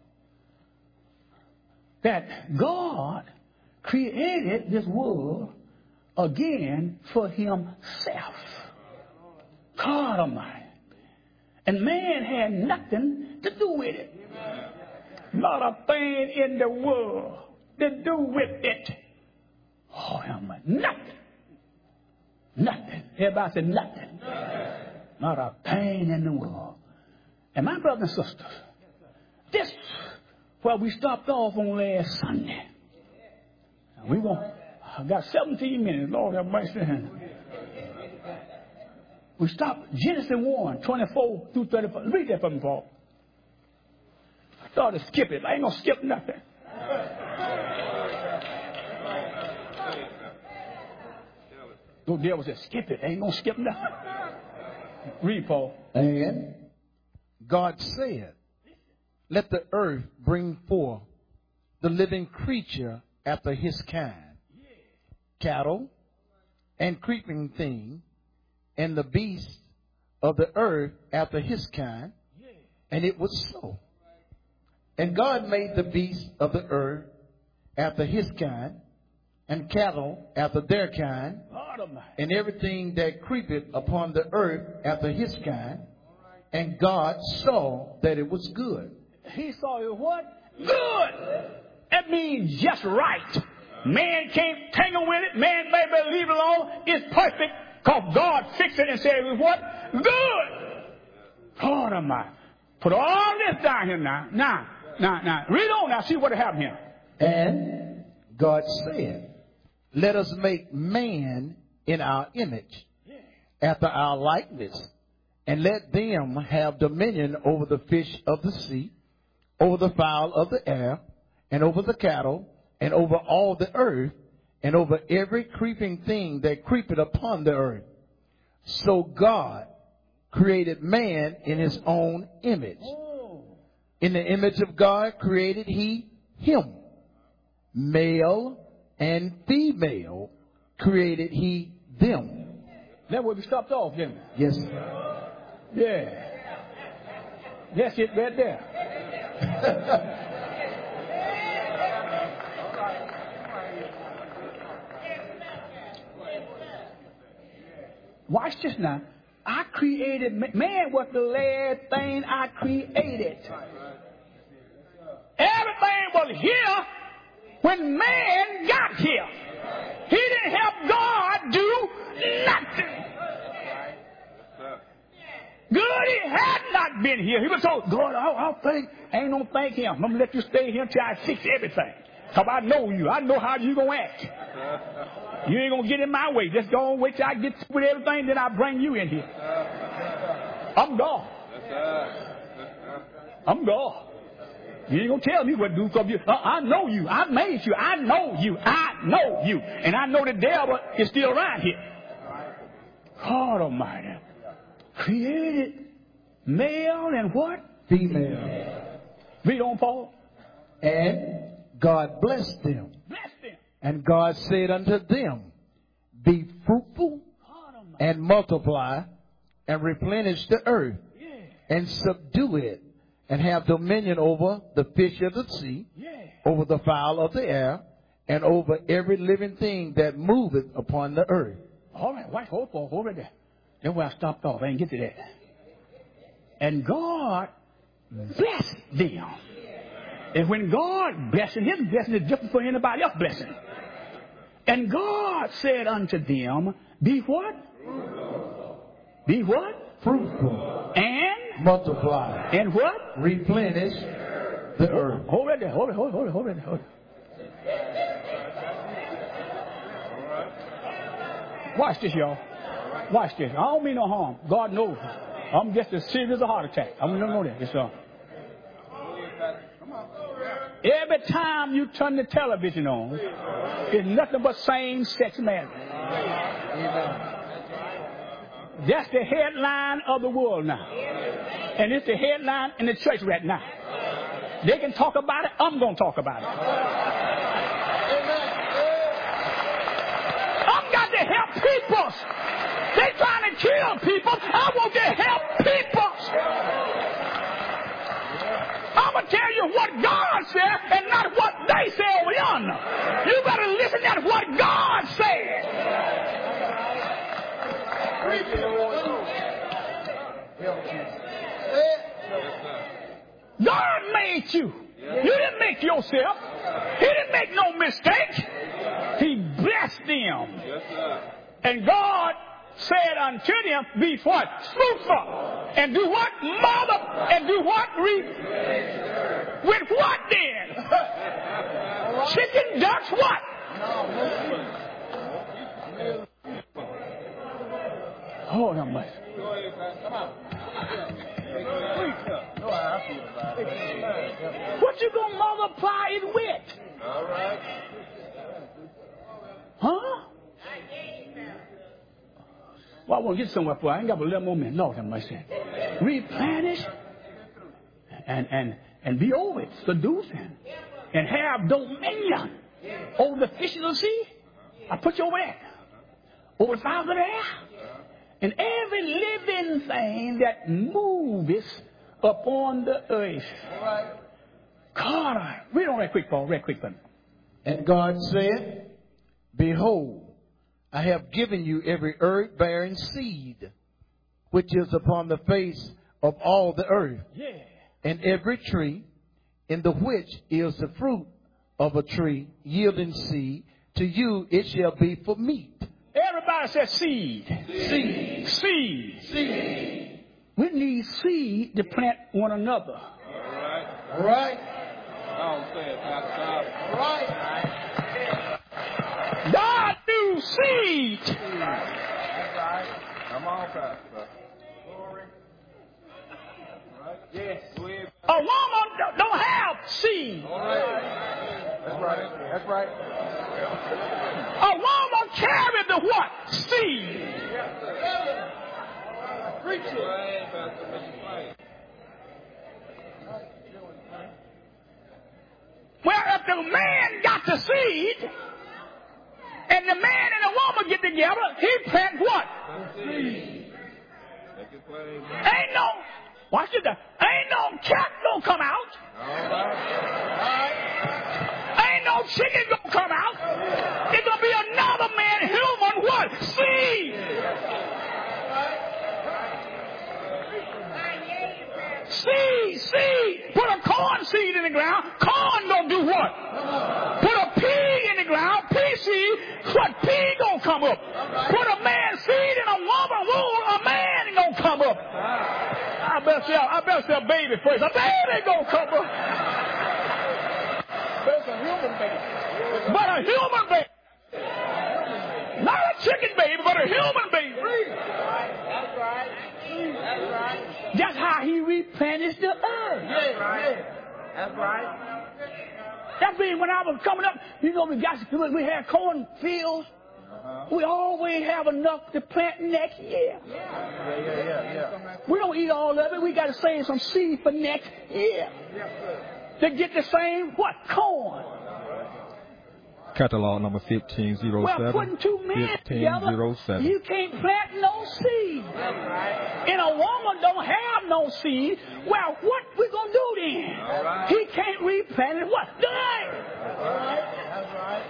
[SPEAKER 1] that God created this world again for Himself. God Almighty. And man had nothing to do with it. Not a thing in the world to do with it. Oh, Almighty. Nothing. Nothing. Everybody said nothing. Not a thing in the world. And my brothers and sisters, this where we stopped off on last Sunday. We won't. I got seventeen minutes. Lord have mercy. We stopped Genesis one, twenty-four through thirty-four. Read that for me, Paul. I started skipping. I ain't going to skip nothing. The devil said, skip it. I ain't going to skip nothing. Read, Paul.
[SPEAKER 3] And God said, let the earth bring forth the living creature after his kind, cattle and creeping thing, and the beast of the earth after his kind. And it was so. And God made the beasts of the earth after his kind, and cattle after their kind, and everything that creepeth upon the earth after his kind. And God saw that it was good.
[SPEAKER 1] He saw it what? Good. That means just right. Man can't tangle with it. Man may leave it alone. It's perfect. Because God fixed it and said it was what? Good. God Almighty. Put all this down here now. Now, now, now. Read on now. See what happened here.
[SPEAKER 3] And God said, let us make man in our image, after our likeness, and let them have dominion over the fish of the sea, over the fowl of the air, and over the cattle, and over all the earth, and over every creeping thing that creepeth upon the earth. So God created man in his own image. In the image of God created he him. Male and female created he them.
[SPEAKER 1] That's where we stopped off, didn't we?
[SPEAKER 3] Yes.
[SPEAKER 1] Yeah. That's it right there. Watch this now. I created, man was the last thing I created. Everything was here when man got here. He didn't help God do nothing. Good, he had not been here. He was told, God, I'll, I'll think. Ain't no thank him. I'm going to let you stay here until I fix everything. Because I know you. I know how you going to act. You ain't going to get in my way. Just go and wait till I get with everything, then I'll bring you in here. I'm God. I'm God. You ain't going to tell me what to do because you, uh, I know you. I made you. I know you. I know you. And I know the devil is still around here. God Almighty. Created male and what?
[SPEAKER 3] Female.
[SPEAKER 1] Read on, Paul.
[SPEAKER 3] And God blessed them.
[SPEAKER 1] Blessed them.
[SPEAKER 3] And God said unto them, be fruitful and multiply and replenish the earth and subdue it and have dominion over the fish of the sea, over the fowl of the air, and over every living thing that moveth upon the earth.
[SPEAKER 1] All right, watch, hold, hold, hold right there. That's where I stopped off. I didn't get to that. And God blessed them. And when God blessing, his blessing is different from anybody else's blessing. And God said unto them, be what? Be what?
[SPEAKER 3] Fruitful.
[SPEAKER 1] And?
[SPEAKER 3] Multiply.
[SPEAKER 1] And what?
[SPEAKER 3] Replenish the earth.
[SPEAKER 1] Hold right there. Hold it, hold it, hold it, hold it. Hold it. Watch this, y'all. Watch this. I don't mean no harm. God knows. I'm just as serious as a heart attack. I'm going to know that. Yes, sir. Every time you turn the television on, it's nothing but same-sex marriage. That's the headline of the world now. And it's the headline in the church right now. They can talk about it. I'm going to talk about it. I've got to help people. They're trying to kill people. I want to help people. I'm going to tell you what God said and not what they say over yonder. You better listen to what God said. God made you. You didn't make yourself. He didn't make no mistake. He blessed them. And God said unto them, be what? Fruitful. And do what? Mother. And do what? Reap. With what then? Chicken, ducks, what? Oh, no much. What you gonna multiply it with? All right. Huh? Well, I want to get somewhere for I ain't got but a little more minute. No, I'm saying. Replenish and and and be over it, seducing, and have dominion over the fish of the sea. I put you over there, over the fowls of the air, and every living thing that moves upon the earth. God, read on right quick, Paul. Read quick, then.
[SPEAKER 3] And God said, behold, I have given you every herb-bearing seed, which is upon the face of all the earth,
[SPEAKER 1] yeah.
[SPEAKER 3] And every tree, in the which is the fruit of a tree, yielding seed, to you it shall be for meat.
[SPEAKER 1] Everybody says seed.
[SPEAKER 3] Seed.
[SPEAKER 1] Seed.
[SPEAKER 3] Seed.
[SPEAKER 1] We need seed to plant one another.
[SPEAKER 2] All right.
[SPEAKER 3] All right.
[SPEAKER 2] Don't say it, Pastor.
[SPEAKER 3] All right.
[SPEAKER 1] God knew seed.
[SPEAKER 2] That's right. Come on, Pastor. Glory. All right. Yes.
[SPEAKER 1] A woman don't have seed.
[SPEAKER 2] All right. That's right. That's right.
[SPEAKER 1] A woman carried the what? Seed.
[SPEAKER 2] Preach it.
[SPEAKER 1] Well, if the man got the seed, and the man and the woman get together, he plant what?
[SPEAKER 2] Seed.
[SPEAKER 1] Ain't no, watch it, ain't no cat gonna come out.
[SPEAKER 2] All right.
[SPEAKER 1] Ain't no chicken gonna come out. It's gonna be another man, human, what? Seed. Seed, seed. Put a corn seed in the ground. Corn don't do what? Put a pea in the ground. Pea seed. What pea gonna come up? Put a man seed in a woman womb. A man ain't gonna come up. I better say, I better say a baby first. A baby gonna come up.
[SPEAKER 2] There's a human baby.
[SPEAKER 1] But a human baby. Not a chicken baby, but a human baby.
[SPEAKER 2] That's right. That's right.
[SPEAKER 1] That's how he replenished the earth.
[SPEAKER 2] That's right. That's right.
[SPEAKER 1] That means when I was coming up, you know, we got we had cornfields. Uh-huh. We always have enough to plant next year.
[SPEAKER 2] Yeah, yeah, yeah, yeah.
[SPEAKER 1] We don't eat all of it. We got to save some seed for next year. To get the same, what? Corn.
[SPEAKER 4] Catalog number fifteen oh seven.
[SPEAKER 1] Well, putting two men together, you can't plant no seed.
[SPEAKER 2] Right.
[SPEAKER 1] And a woman don't have no seed. Well, what we going to do then?
[SPEAKER 2] Right.
[SPEAKER 1] He can't replant it. What? The earth.
[SPEAKER 2] That's right. That's right.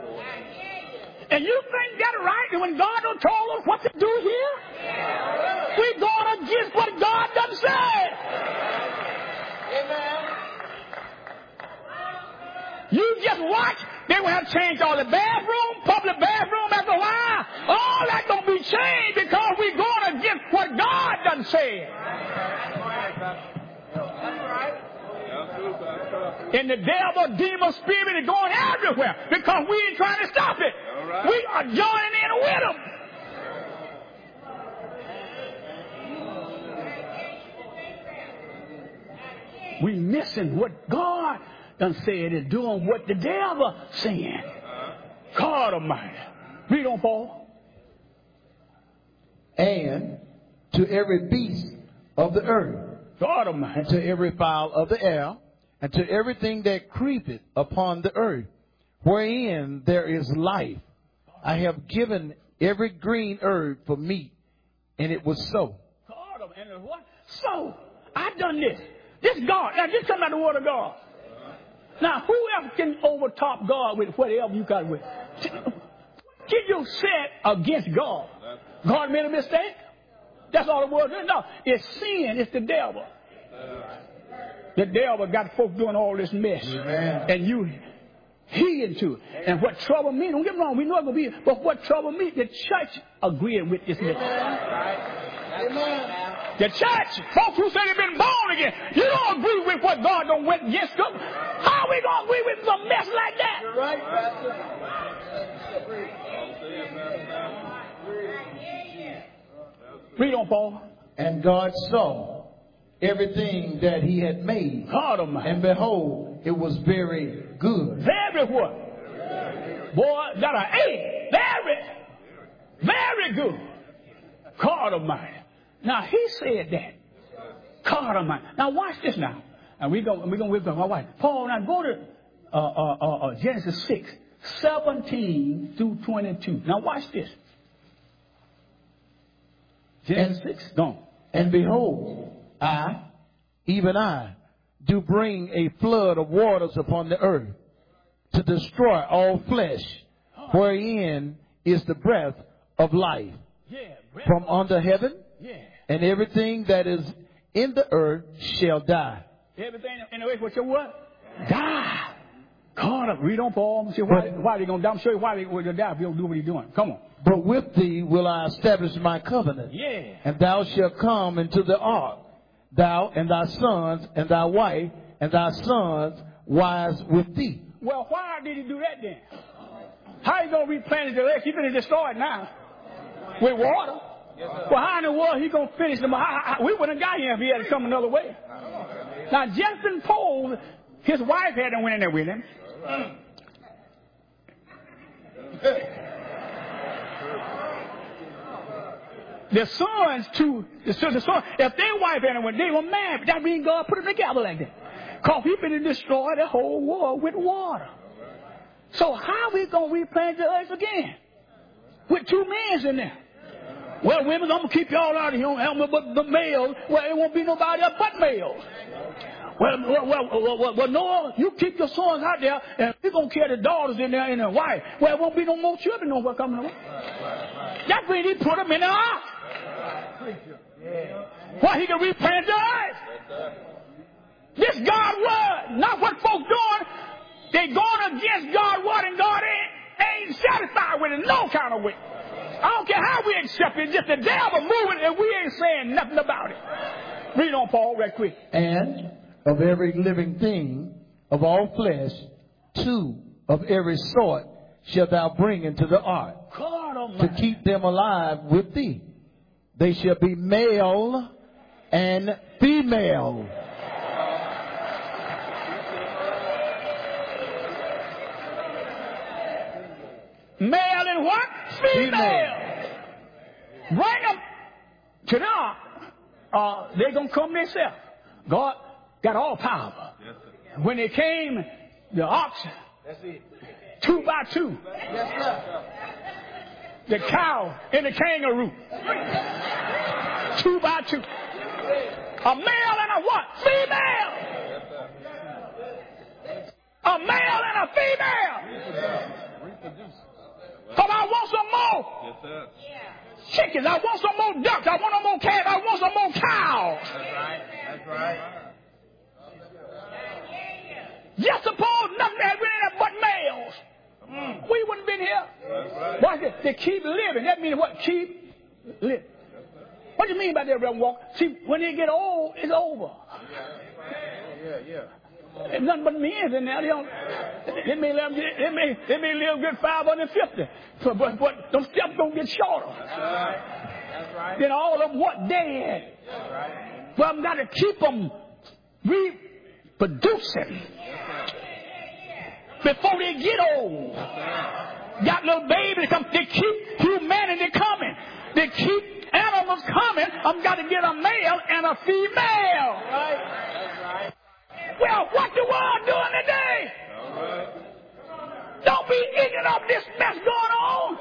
[SPEAKER 1] And you think that's right? And when God done told us what to do here? we're going against what God done said.
[SPEAKER 2] Amen.
[SPEAKER 1] You just watch. They will have changed all the bathroom, public bathroom after a while. All that going to be changed because we're going against what God done said. And the devil, demon spirit is going everywhere because we ain't trying to stop it. Right. We are joining in with them. We missing what God done said and doing what the devil saying. God Almighty. Read on, Paul.
[SPEAKER 3] And to every beast of the earth,
[SPEAKER 1] God Almighty,
[SPEAKER 3] and to every fowl of the air, and to everything that creepeth upon the earth, wherein there is life, I have given every green herb for meat. And it was so.
[SPEAKER 1] God Almighty. And what? So, I done this. This God. Now, this comes out of the word of God. Now, whoever can overtop God with whatever you got with? Can you set against God? God made a mistake? That's all the word is. No, it's sin. It's the devil. The devil got folks doing all this mess. Amen. And you heed to it. And what trouble me, don't get me wrong, we know it's going to be, but what trouble me, the church agreed with this mess. Amen. The church, folks who say they've been born again, you don't agree with what God done went against them. How are we going to agree with some mess like that?
[SPEAKER 2] You're right, Pastor.
[SPEAKER 1] Read on, Paul.
[SPEAKER 3] And God saw everything that he had made.
[SPEAKER 1] God Almighty.
[SPEAKER 3] And behold, it was very good.
[SPEAKER 1] Very what? Boy, that I ate. Very, very good. God Almighty. Now, he said that. God Almighty. Now, watch this now. And we're going we're we're going to watch. Paul, now go to uh, uh, uh, uh, Genesis six, seventeen through twenty-two. Now, watch this. Genesis and, six, go.
[SPEAKER 3] And behold, I, even I, do bring a flood of waters upon the earth to destroy all flesh, wherein is the breath of life.
[SPEAKER 1] Yeah, breath.
[SPEAKER 3] From under heaven,
[SPEAKER 1] yeah.
[SPEAKER 3] And everything that is in the earth shall die.
[SPEAKER 1] Everything in the earth will shall what? Die. God, read on, Paul. See why, why they going to die. I'm sure you why they will die if you don't do what he's doing. Come on.
[SPEAKER 3] But with thee will I establish my covenant.
[SPEAKER 1] Yeah.
[SPEAKER 3] And thou shalt come into the ark, thou and thy sons and thy wife and thy sons' wives with thee.
[SPEAKER 1] Well, why did he do that then? How you going to replenish the earth? He's going to destroy it now. With water. Yes, well, how in the world he going to finish them? How, how, we wouldn't have got here if he had to come another way. Now, Justin Pohl, his wife hadn't went in there with him. The sons, too, the sons, the sons, if their wife hadn't went, they were mad. That means God put them together like that. Because he's going to destroy the whole world with water. So how are we going to replant the earth again? With two men in there. Well, women, I'm going to keep y'all out of here. Help but the males. Well, it won't be nobody else but males. Well, well, well, well, well, well, Noah, you keep your sons out there, and we're going to carry the daughters in there and the wife. Well, it won't be no more children nowhere coming along. That's when he put them in the ark. Why, he can replant the earth. This God's word, not what folks doing. They going against God's word, and God ain't, ain't satisfied with it no kind of way. I don't care how we accept it. It's just the devil moving, and we ain't saying nothing about it. Read on, Paul, right quick.
[SPEAKER 3] And of every living thing, of all flesh, two of every sort shalt thou bring into the ark, to keep them alive with thee. They shall be male and female.
[SPEAKER 1] Male and what? Female. Female. Bring them to the ark. Uh, they're going to come themselves. God got all power. Yes, when they came, the ox, two by two. Yes, sir. The cow and the kangaroo. Two by two. A male and a what? Female. A male and a female. Because I want some more.
[SPEAKER 2] Yes, sir.
[SPEAKER 1] Chickens. I want some more ducks. I want some more calves. I want some more cows.
[SPEAKER 2] That's right. That's right.
[SPEAKER 1] Just suppose nothing had been in there but males. Mm. We wouldn't have been here.
[SPEAKER 2] That's right.
[SPEAKER 1] Watch it. They keep living. That means what? Keep living. What do you mean by that, Reverend Walker? See, when they get old, it's over.
[SPEAKER 2] Yeah, yeah.
[SPEAKER 1] There's nothing but men in there. They, don't, they, may live, they, may, they may live good five hundred fifty. But, but, but those steps don't get shorter.
[SPEAKER 2] That's right. That's right.
[SPEAKER 1] Then all of them, what, dead.
[SPEAKER 2] That's right.
[SPEAKER 1] Well, I've got to keep them reproducing before they get old. Got little babies come. They keep humanity coming. They keep animals coming. I've got to get a male and a female.
[SPEAKER 2] Right. That's right.
[SPEAKER 1] Well, what the world doing today?
[SPEAKER 2] All right.
[SPEAKER 1] Don't be ignorant of this mess going on.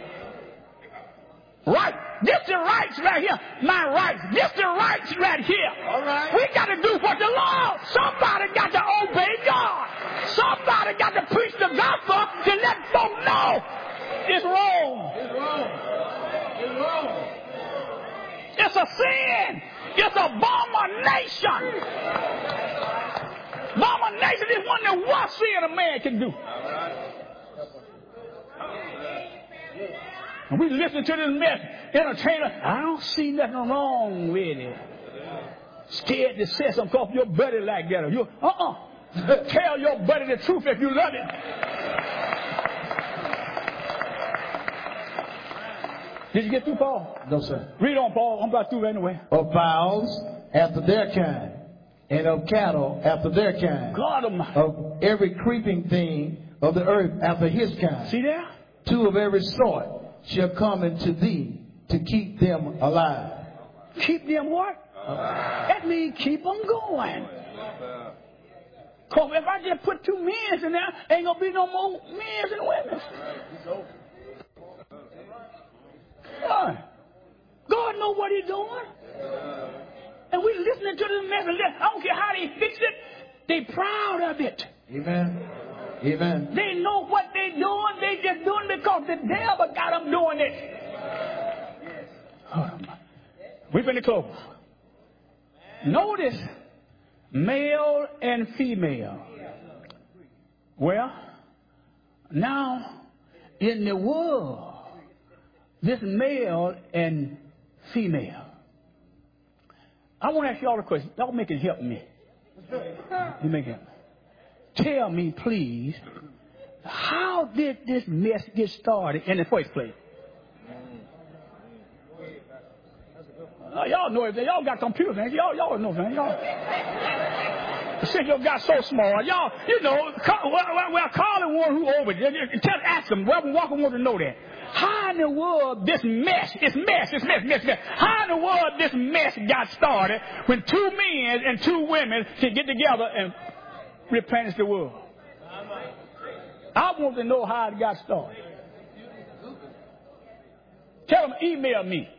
[SPEAKER 1] Right. This the rights right here. My rights. This the rights right here.
[SPEAKER 2] All right.
[SPEAKER 1] We got to do what the law. Somebody got to obey God. Somebody got to preach the gospel to let folk know it's wrong.
[SPEAKER 2] It's wrong. It's wrong.
[SPEAKER 1] It's a sin. It's abomination. Abomination is one of the worst sin a man can do.
[SPEAKER 2] All right.
[SPEAKER 1] And we listen to this mess, entertainer. I don't see nothing wrong with it. Scared to say something because your buddy like that. Or you, uh-uh. Tell your buddy the truth if you love it. Did you get through, Paul?
[SPEAKER 3] No, sir.
[SPEAKER 1] Read on, Paul. I'm about through anyway.
[SPEAKER 3] Of fowls after their kind, and of cattle after their kind,
[SPEAKER 1] God Almighty.
[SPEAKER 3] of every creeping thing of the earth after his kind.
[SPEAKER 1] See there?
[SPEAKER 3] Two of every sort shall come into thee to keep them alive.
[SPEAKER 1] Keep them what? That means keep them going. Because if I just put two men in there, ain't going to be no more men and women. God, God know what he's doing. And we listening to this message. I don't care how they fix it. They proud of it.
[SPEAKER 3] Amen. Amen.
[SPEAKER 1] They know what they doing. They just doing it because the devil got them doing it. We've been to close. Notice male and female. Well, now in the world, this male and female. I want to ask y'all a question. Y'all make it help me. You make it. Tell me, please, how did this mess get started in the first place? Uh, y'all know everything. Y'all got computers, man. Y'all, y'all know, man. Y'all. Since y'all got so small, y'all, you know, call, well, well, calling one who over there. Tell, ask them. Reverend Walker wants to know that. How in the world this mess, it's mess, it's mess, mess, mess. How in the world this mess got started when two men and two women can get together and replenish the world? I want to know how it got started. Tell them, email me.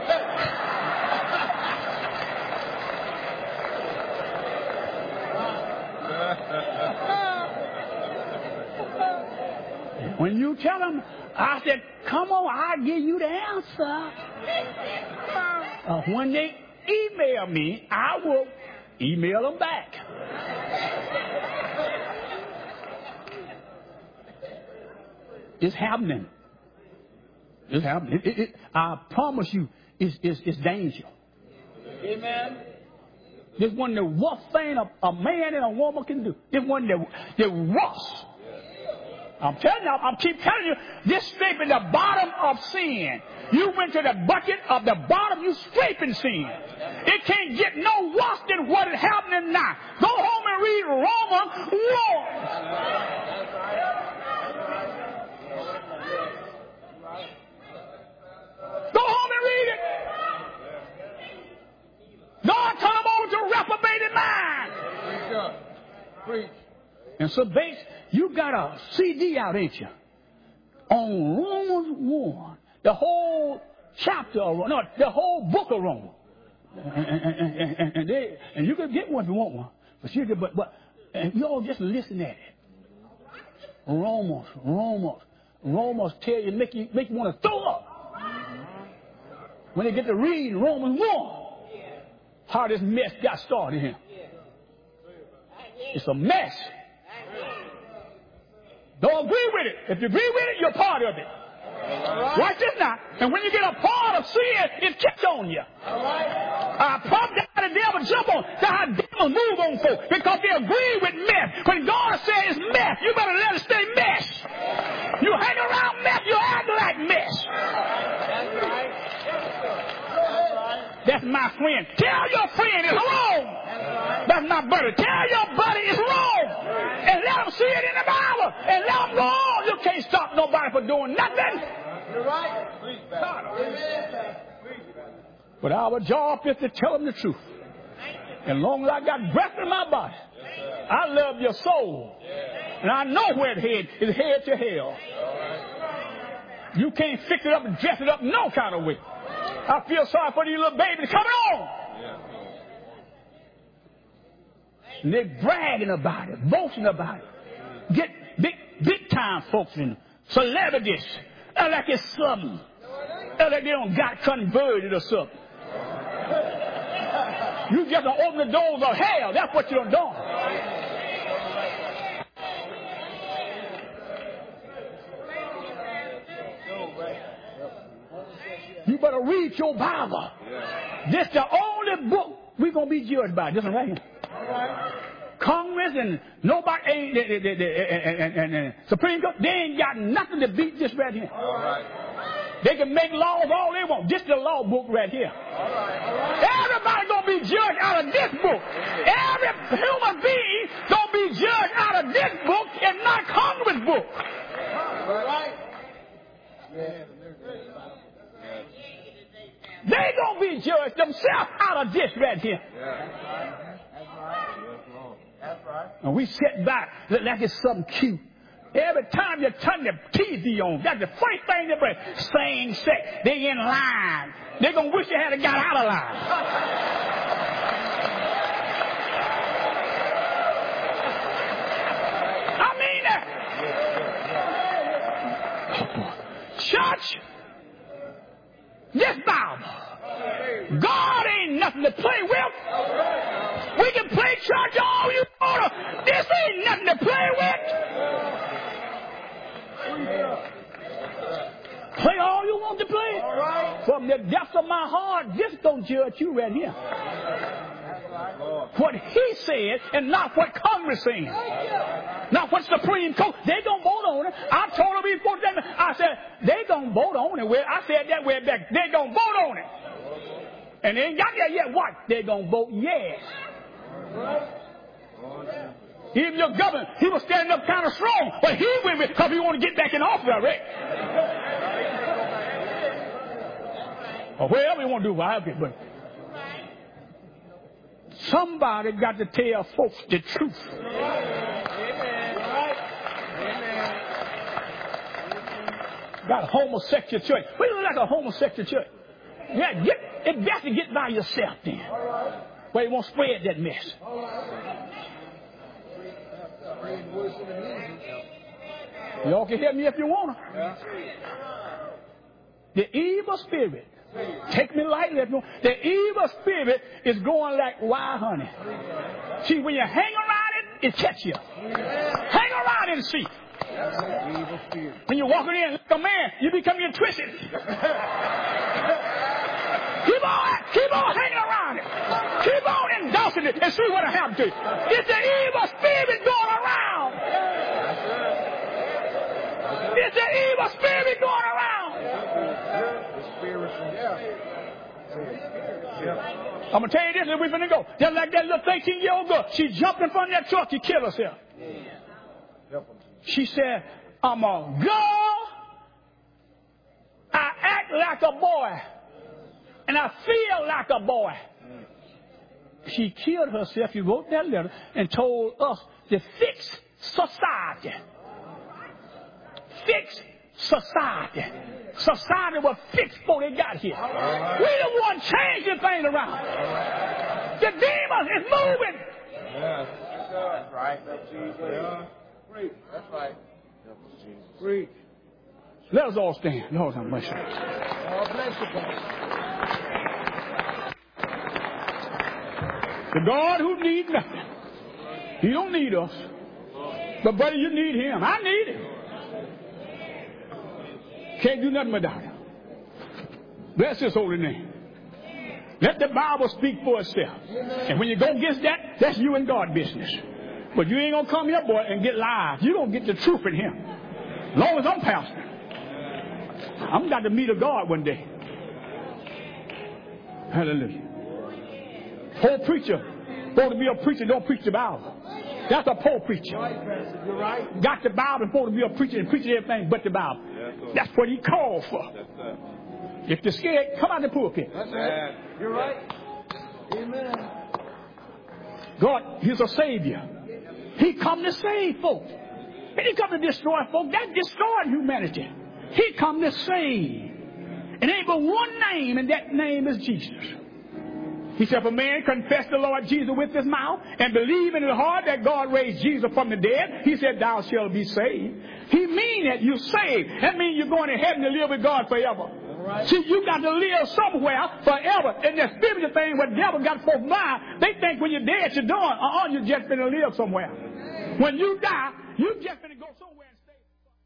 [SPEAKER 1] When you tell them, I said, come on, I'll give you the answer. Uh, when they email me, I will email them back. It's happening. It's happening. It, it, it, I promise you, it's, it's, it's danger. Amen. This one the worst thing a, a man and a woman can do. This one the, the worst. I'm telling you, I'm keep telling you, this scraping the bottom of sin. You went to the bucket of the bottom, you scraping sin. It can't get no worse than what is happening now. Go home and read Romans one. Go home and read it. God turned them over to reprobated mind. Preach. And so, Bates, you got a C D out, ain't you? On Romans one. The whole chapter of no, the whole book of Romans. And, and, and, and, they, and you can get one if you want one. But you can, but, but and you all just listen at it. Romans, Romans. Romans tell you, make you, make you want to throw up. When they get to read Romans one, how this mess got started here. It's a mess. Don't agree with it. If you agree with it, you're part of it. Watch this now. And when you get a part of sin, it kicks on you. I pump down the devil, jump on. That's how devils move on folks. Because they agree with mess. When God says it's mess, you better let it stay mess. You hang around mess, you act like mess. That's my friend. Tell your friend it's wrong. That's my buddy. Tell your buddy it's wrong. And let them see it in the Bible. And let them go on. You can't stop nobody from doing nothing. You're right. But our job is to tell them the truth. As long as I got breath in my body, I love your soul. And I know where it head is head to hell. You can't fix it up and dress it up no kind of way. I feel sorry for these little babies coming on. And they're bragging about it, boasting about it. Get big, big time folks in celebrities. I like it's something. I like they don't got converted or something. You just don't open the doors of hell. That's what you done done. You better read your Bible. This is the only book we're going to be judged by. This one right here. Congress and nobody ain't, the, the, the, the, and, and, and Supreme Court, they ain't got nothing to beat this right here. They can make laws all they want. This is the law book right here. Everybody going to be judged out of this book. Every human being going to be judged out of this book and not Congress book. They gonna be judged themselves out of this right here. Yeah. That's right. That's right. And we sit back like it's something cute. Every time you turn the T V on, that's the first thing they bring. Same sex. They in line. They gonna wish they had got out of line. I mean that. Church. This Bible, God ain't nothing to play with. We can play church all you want. This ain't nothing to play with. Play all you want to play. From the depths of my heart, this don't judge you right here. What he said and not what Congress said. Not what Supreme Court. They gonna vote on it. I told them before them. I said they gonna vote on it. Well, I said that way back. They gonna vote on it. And they ain't got there yet. What? They gonna vote yes. Even your governor, he was standing up kind of strong, but he went with because he want to get back in office already. Or whatever he want to do, I get, but. Somebody got to tell folks the truth. Got a homosexual church. We look like a homosexual church. Yeah, get, it got to get by yourself then. Where you won't spread that mess. Y'all can hear me if you want to. The evil spirit. Take me lightly if you want. The evil spirit is going like wild honey. See, when you hang around it, it catch you. Hang around it and see. When you're walking in like a man, you become twisted. Keep on, keep on hanging around it. Keep on endorsing it and see what will happen to you. It's the evil spirit going around. It's the evil spirit going around. I'm going to tell you this and we're going to go. Just like that little thirteen-year-old girl. She jumped in front of that truck. She killed herself. She said, I'm a girl. I act like a boy. And I feel like a boy. She killed herself. She wrote that letter and told us to fix society. Fix society. Society was fixed before they got here. Right. We the one changing things around. Right. The demon is moving. Yeah. That's right. That's Jesus. Yeah. Preach. That's right. Preach. Let us all stand. Lord have mercy.
[SPEAKER 2] Oh, bless you, God.
[SPEAKER 1] The God who needs nothing. He don't need us. But brother, you need him. I need him. Can't do nothing without him. Bless his holy name. Let the Bible speak for itself. And when you go against that, that's you and God business. But you ain't going to come here, boy, and get lies. You're going to get the truth in him. As long as I'm pastor. I'm got to meet a God one day. Hallelujah. Poor preacher. Supposed to be a preacher, don't preach the Bible. That's a poor preacher.
[SPEAKER 2] You're right.
[SPEAKER 1] Got the Bible and supposed to be a preacher and preaching everything but the Bible. That's what he called for. If you're scared, come out the pulpit.
[SPEAKER 2] That's right. You're right. Amen.
[SPEAKER 1] God, he's a savior. He come to save folk. He didn't come to destroy folk. That destroyed humanity. He come to save. And ain't but one name, and that name is Jesus. He said, if a man confess the Lord Jesus with his mouth and believe in his heart that God raised Jesus from the dead, he said, thou shalt be saved. He mean that you're saved. That means you're going to heaven to live with God forever. Right. See, you got to live somewhere forever. And the spiritual thing, what the devil got folks blind, they think when you're dead, you're done. Uh-uh, you're just going to live somewhere. When you die, you're just going to go somewhere and stay.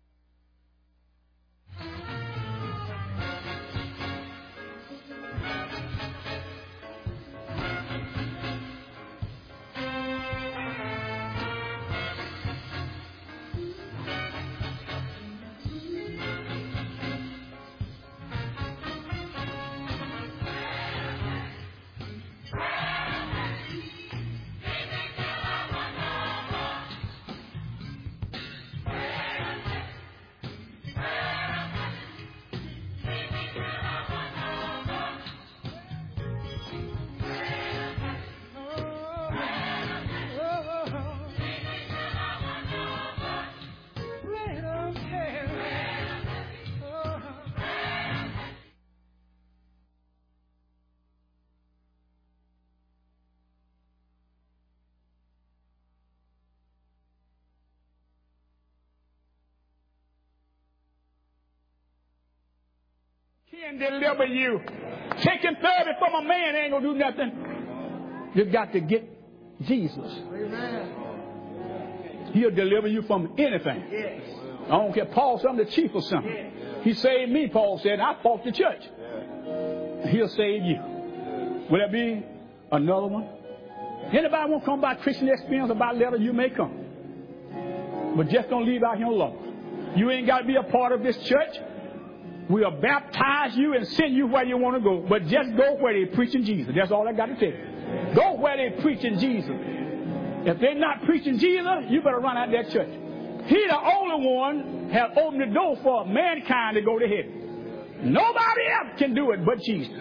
[SPEAKER 1] Can deliver you. Taking thirty from a man ain't gonna do nothing. You got to get Jesus.
[SPEAKER 2] Amen.
[SPEAKER 1] He'll deliver you from anything.
[SPEAKER 2] Yes.
[SPEAKER 1] I don't care. Paul said I'm the chief of something.
[SPEAKER 2] Yes.
[SPEAKER 1] He saved me, Paul said. I fought the church. He'll save you. Will there be another one? Anybody want to come by Christian experience about letter, you may come. But just don't leave out here alone. You ain't got to be a part of this church. We'll baptize you and send you where you want to go. But just go where they're preaching Jesus. That's all I got to tell you. Go where they're preaching Jesus. If they're not preaching Jesus, you better run out of that church. He the only one has opened the door for mankind to go to heaven. Nobody else can do it but Jesus.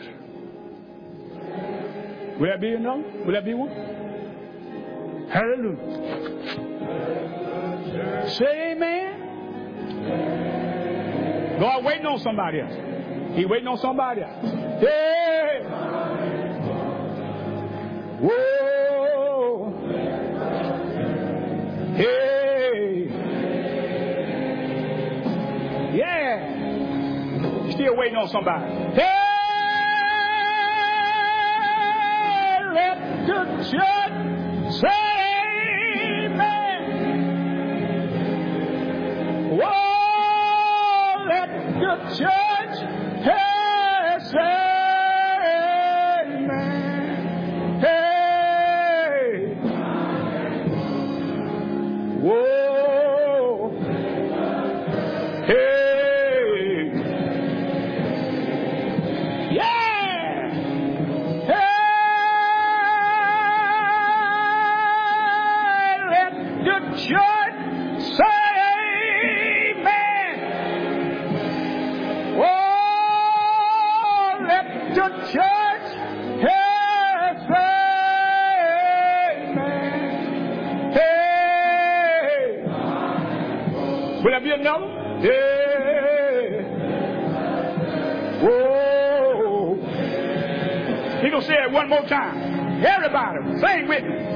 [SPEAKER 1] Will that be another? Will that be one? Hallelujah. Say amen. God waiting on somebody else. He waiting on somebody else. Hey. Whoa. Hey. Yeah. Still waiting on somebody. Hey. Let the church say amen. Whoa. The church has amen. Hey. Whoa. Hey. Yeah. Hey. Let the church say the church has amen. Hey. Will there be another? Hey. Whoa. He gonna say it one more time. Everybody, sing with me.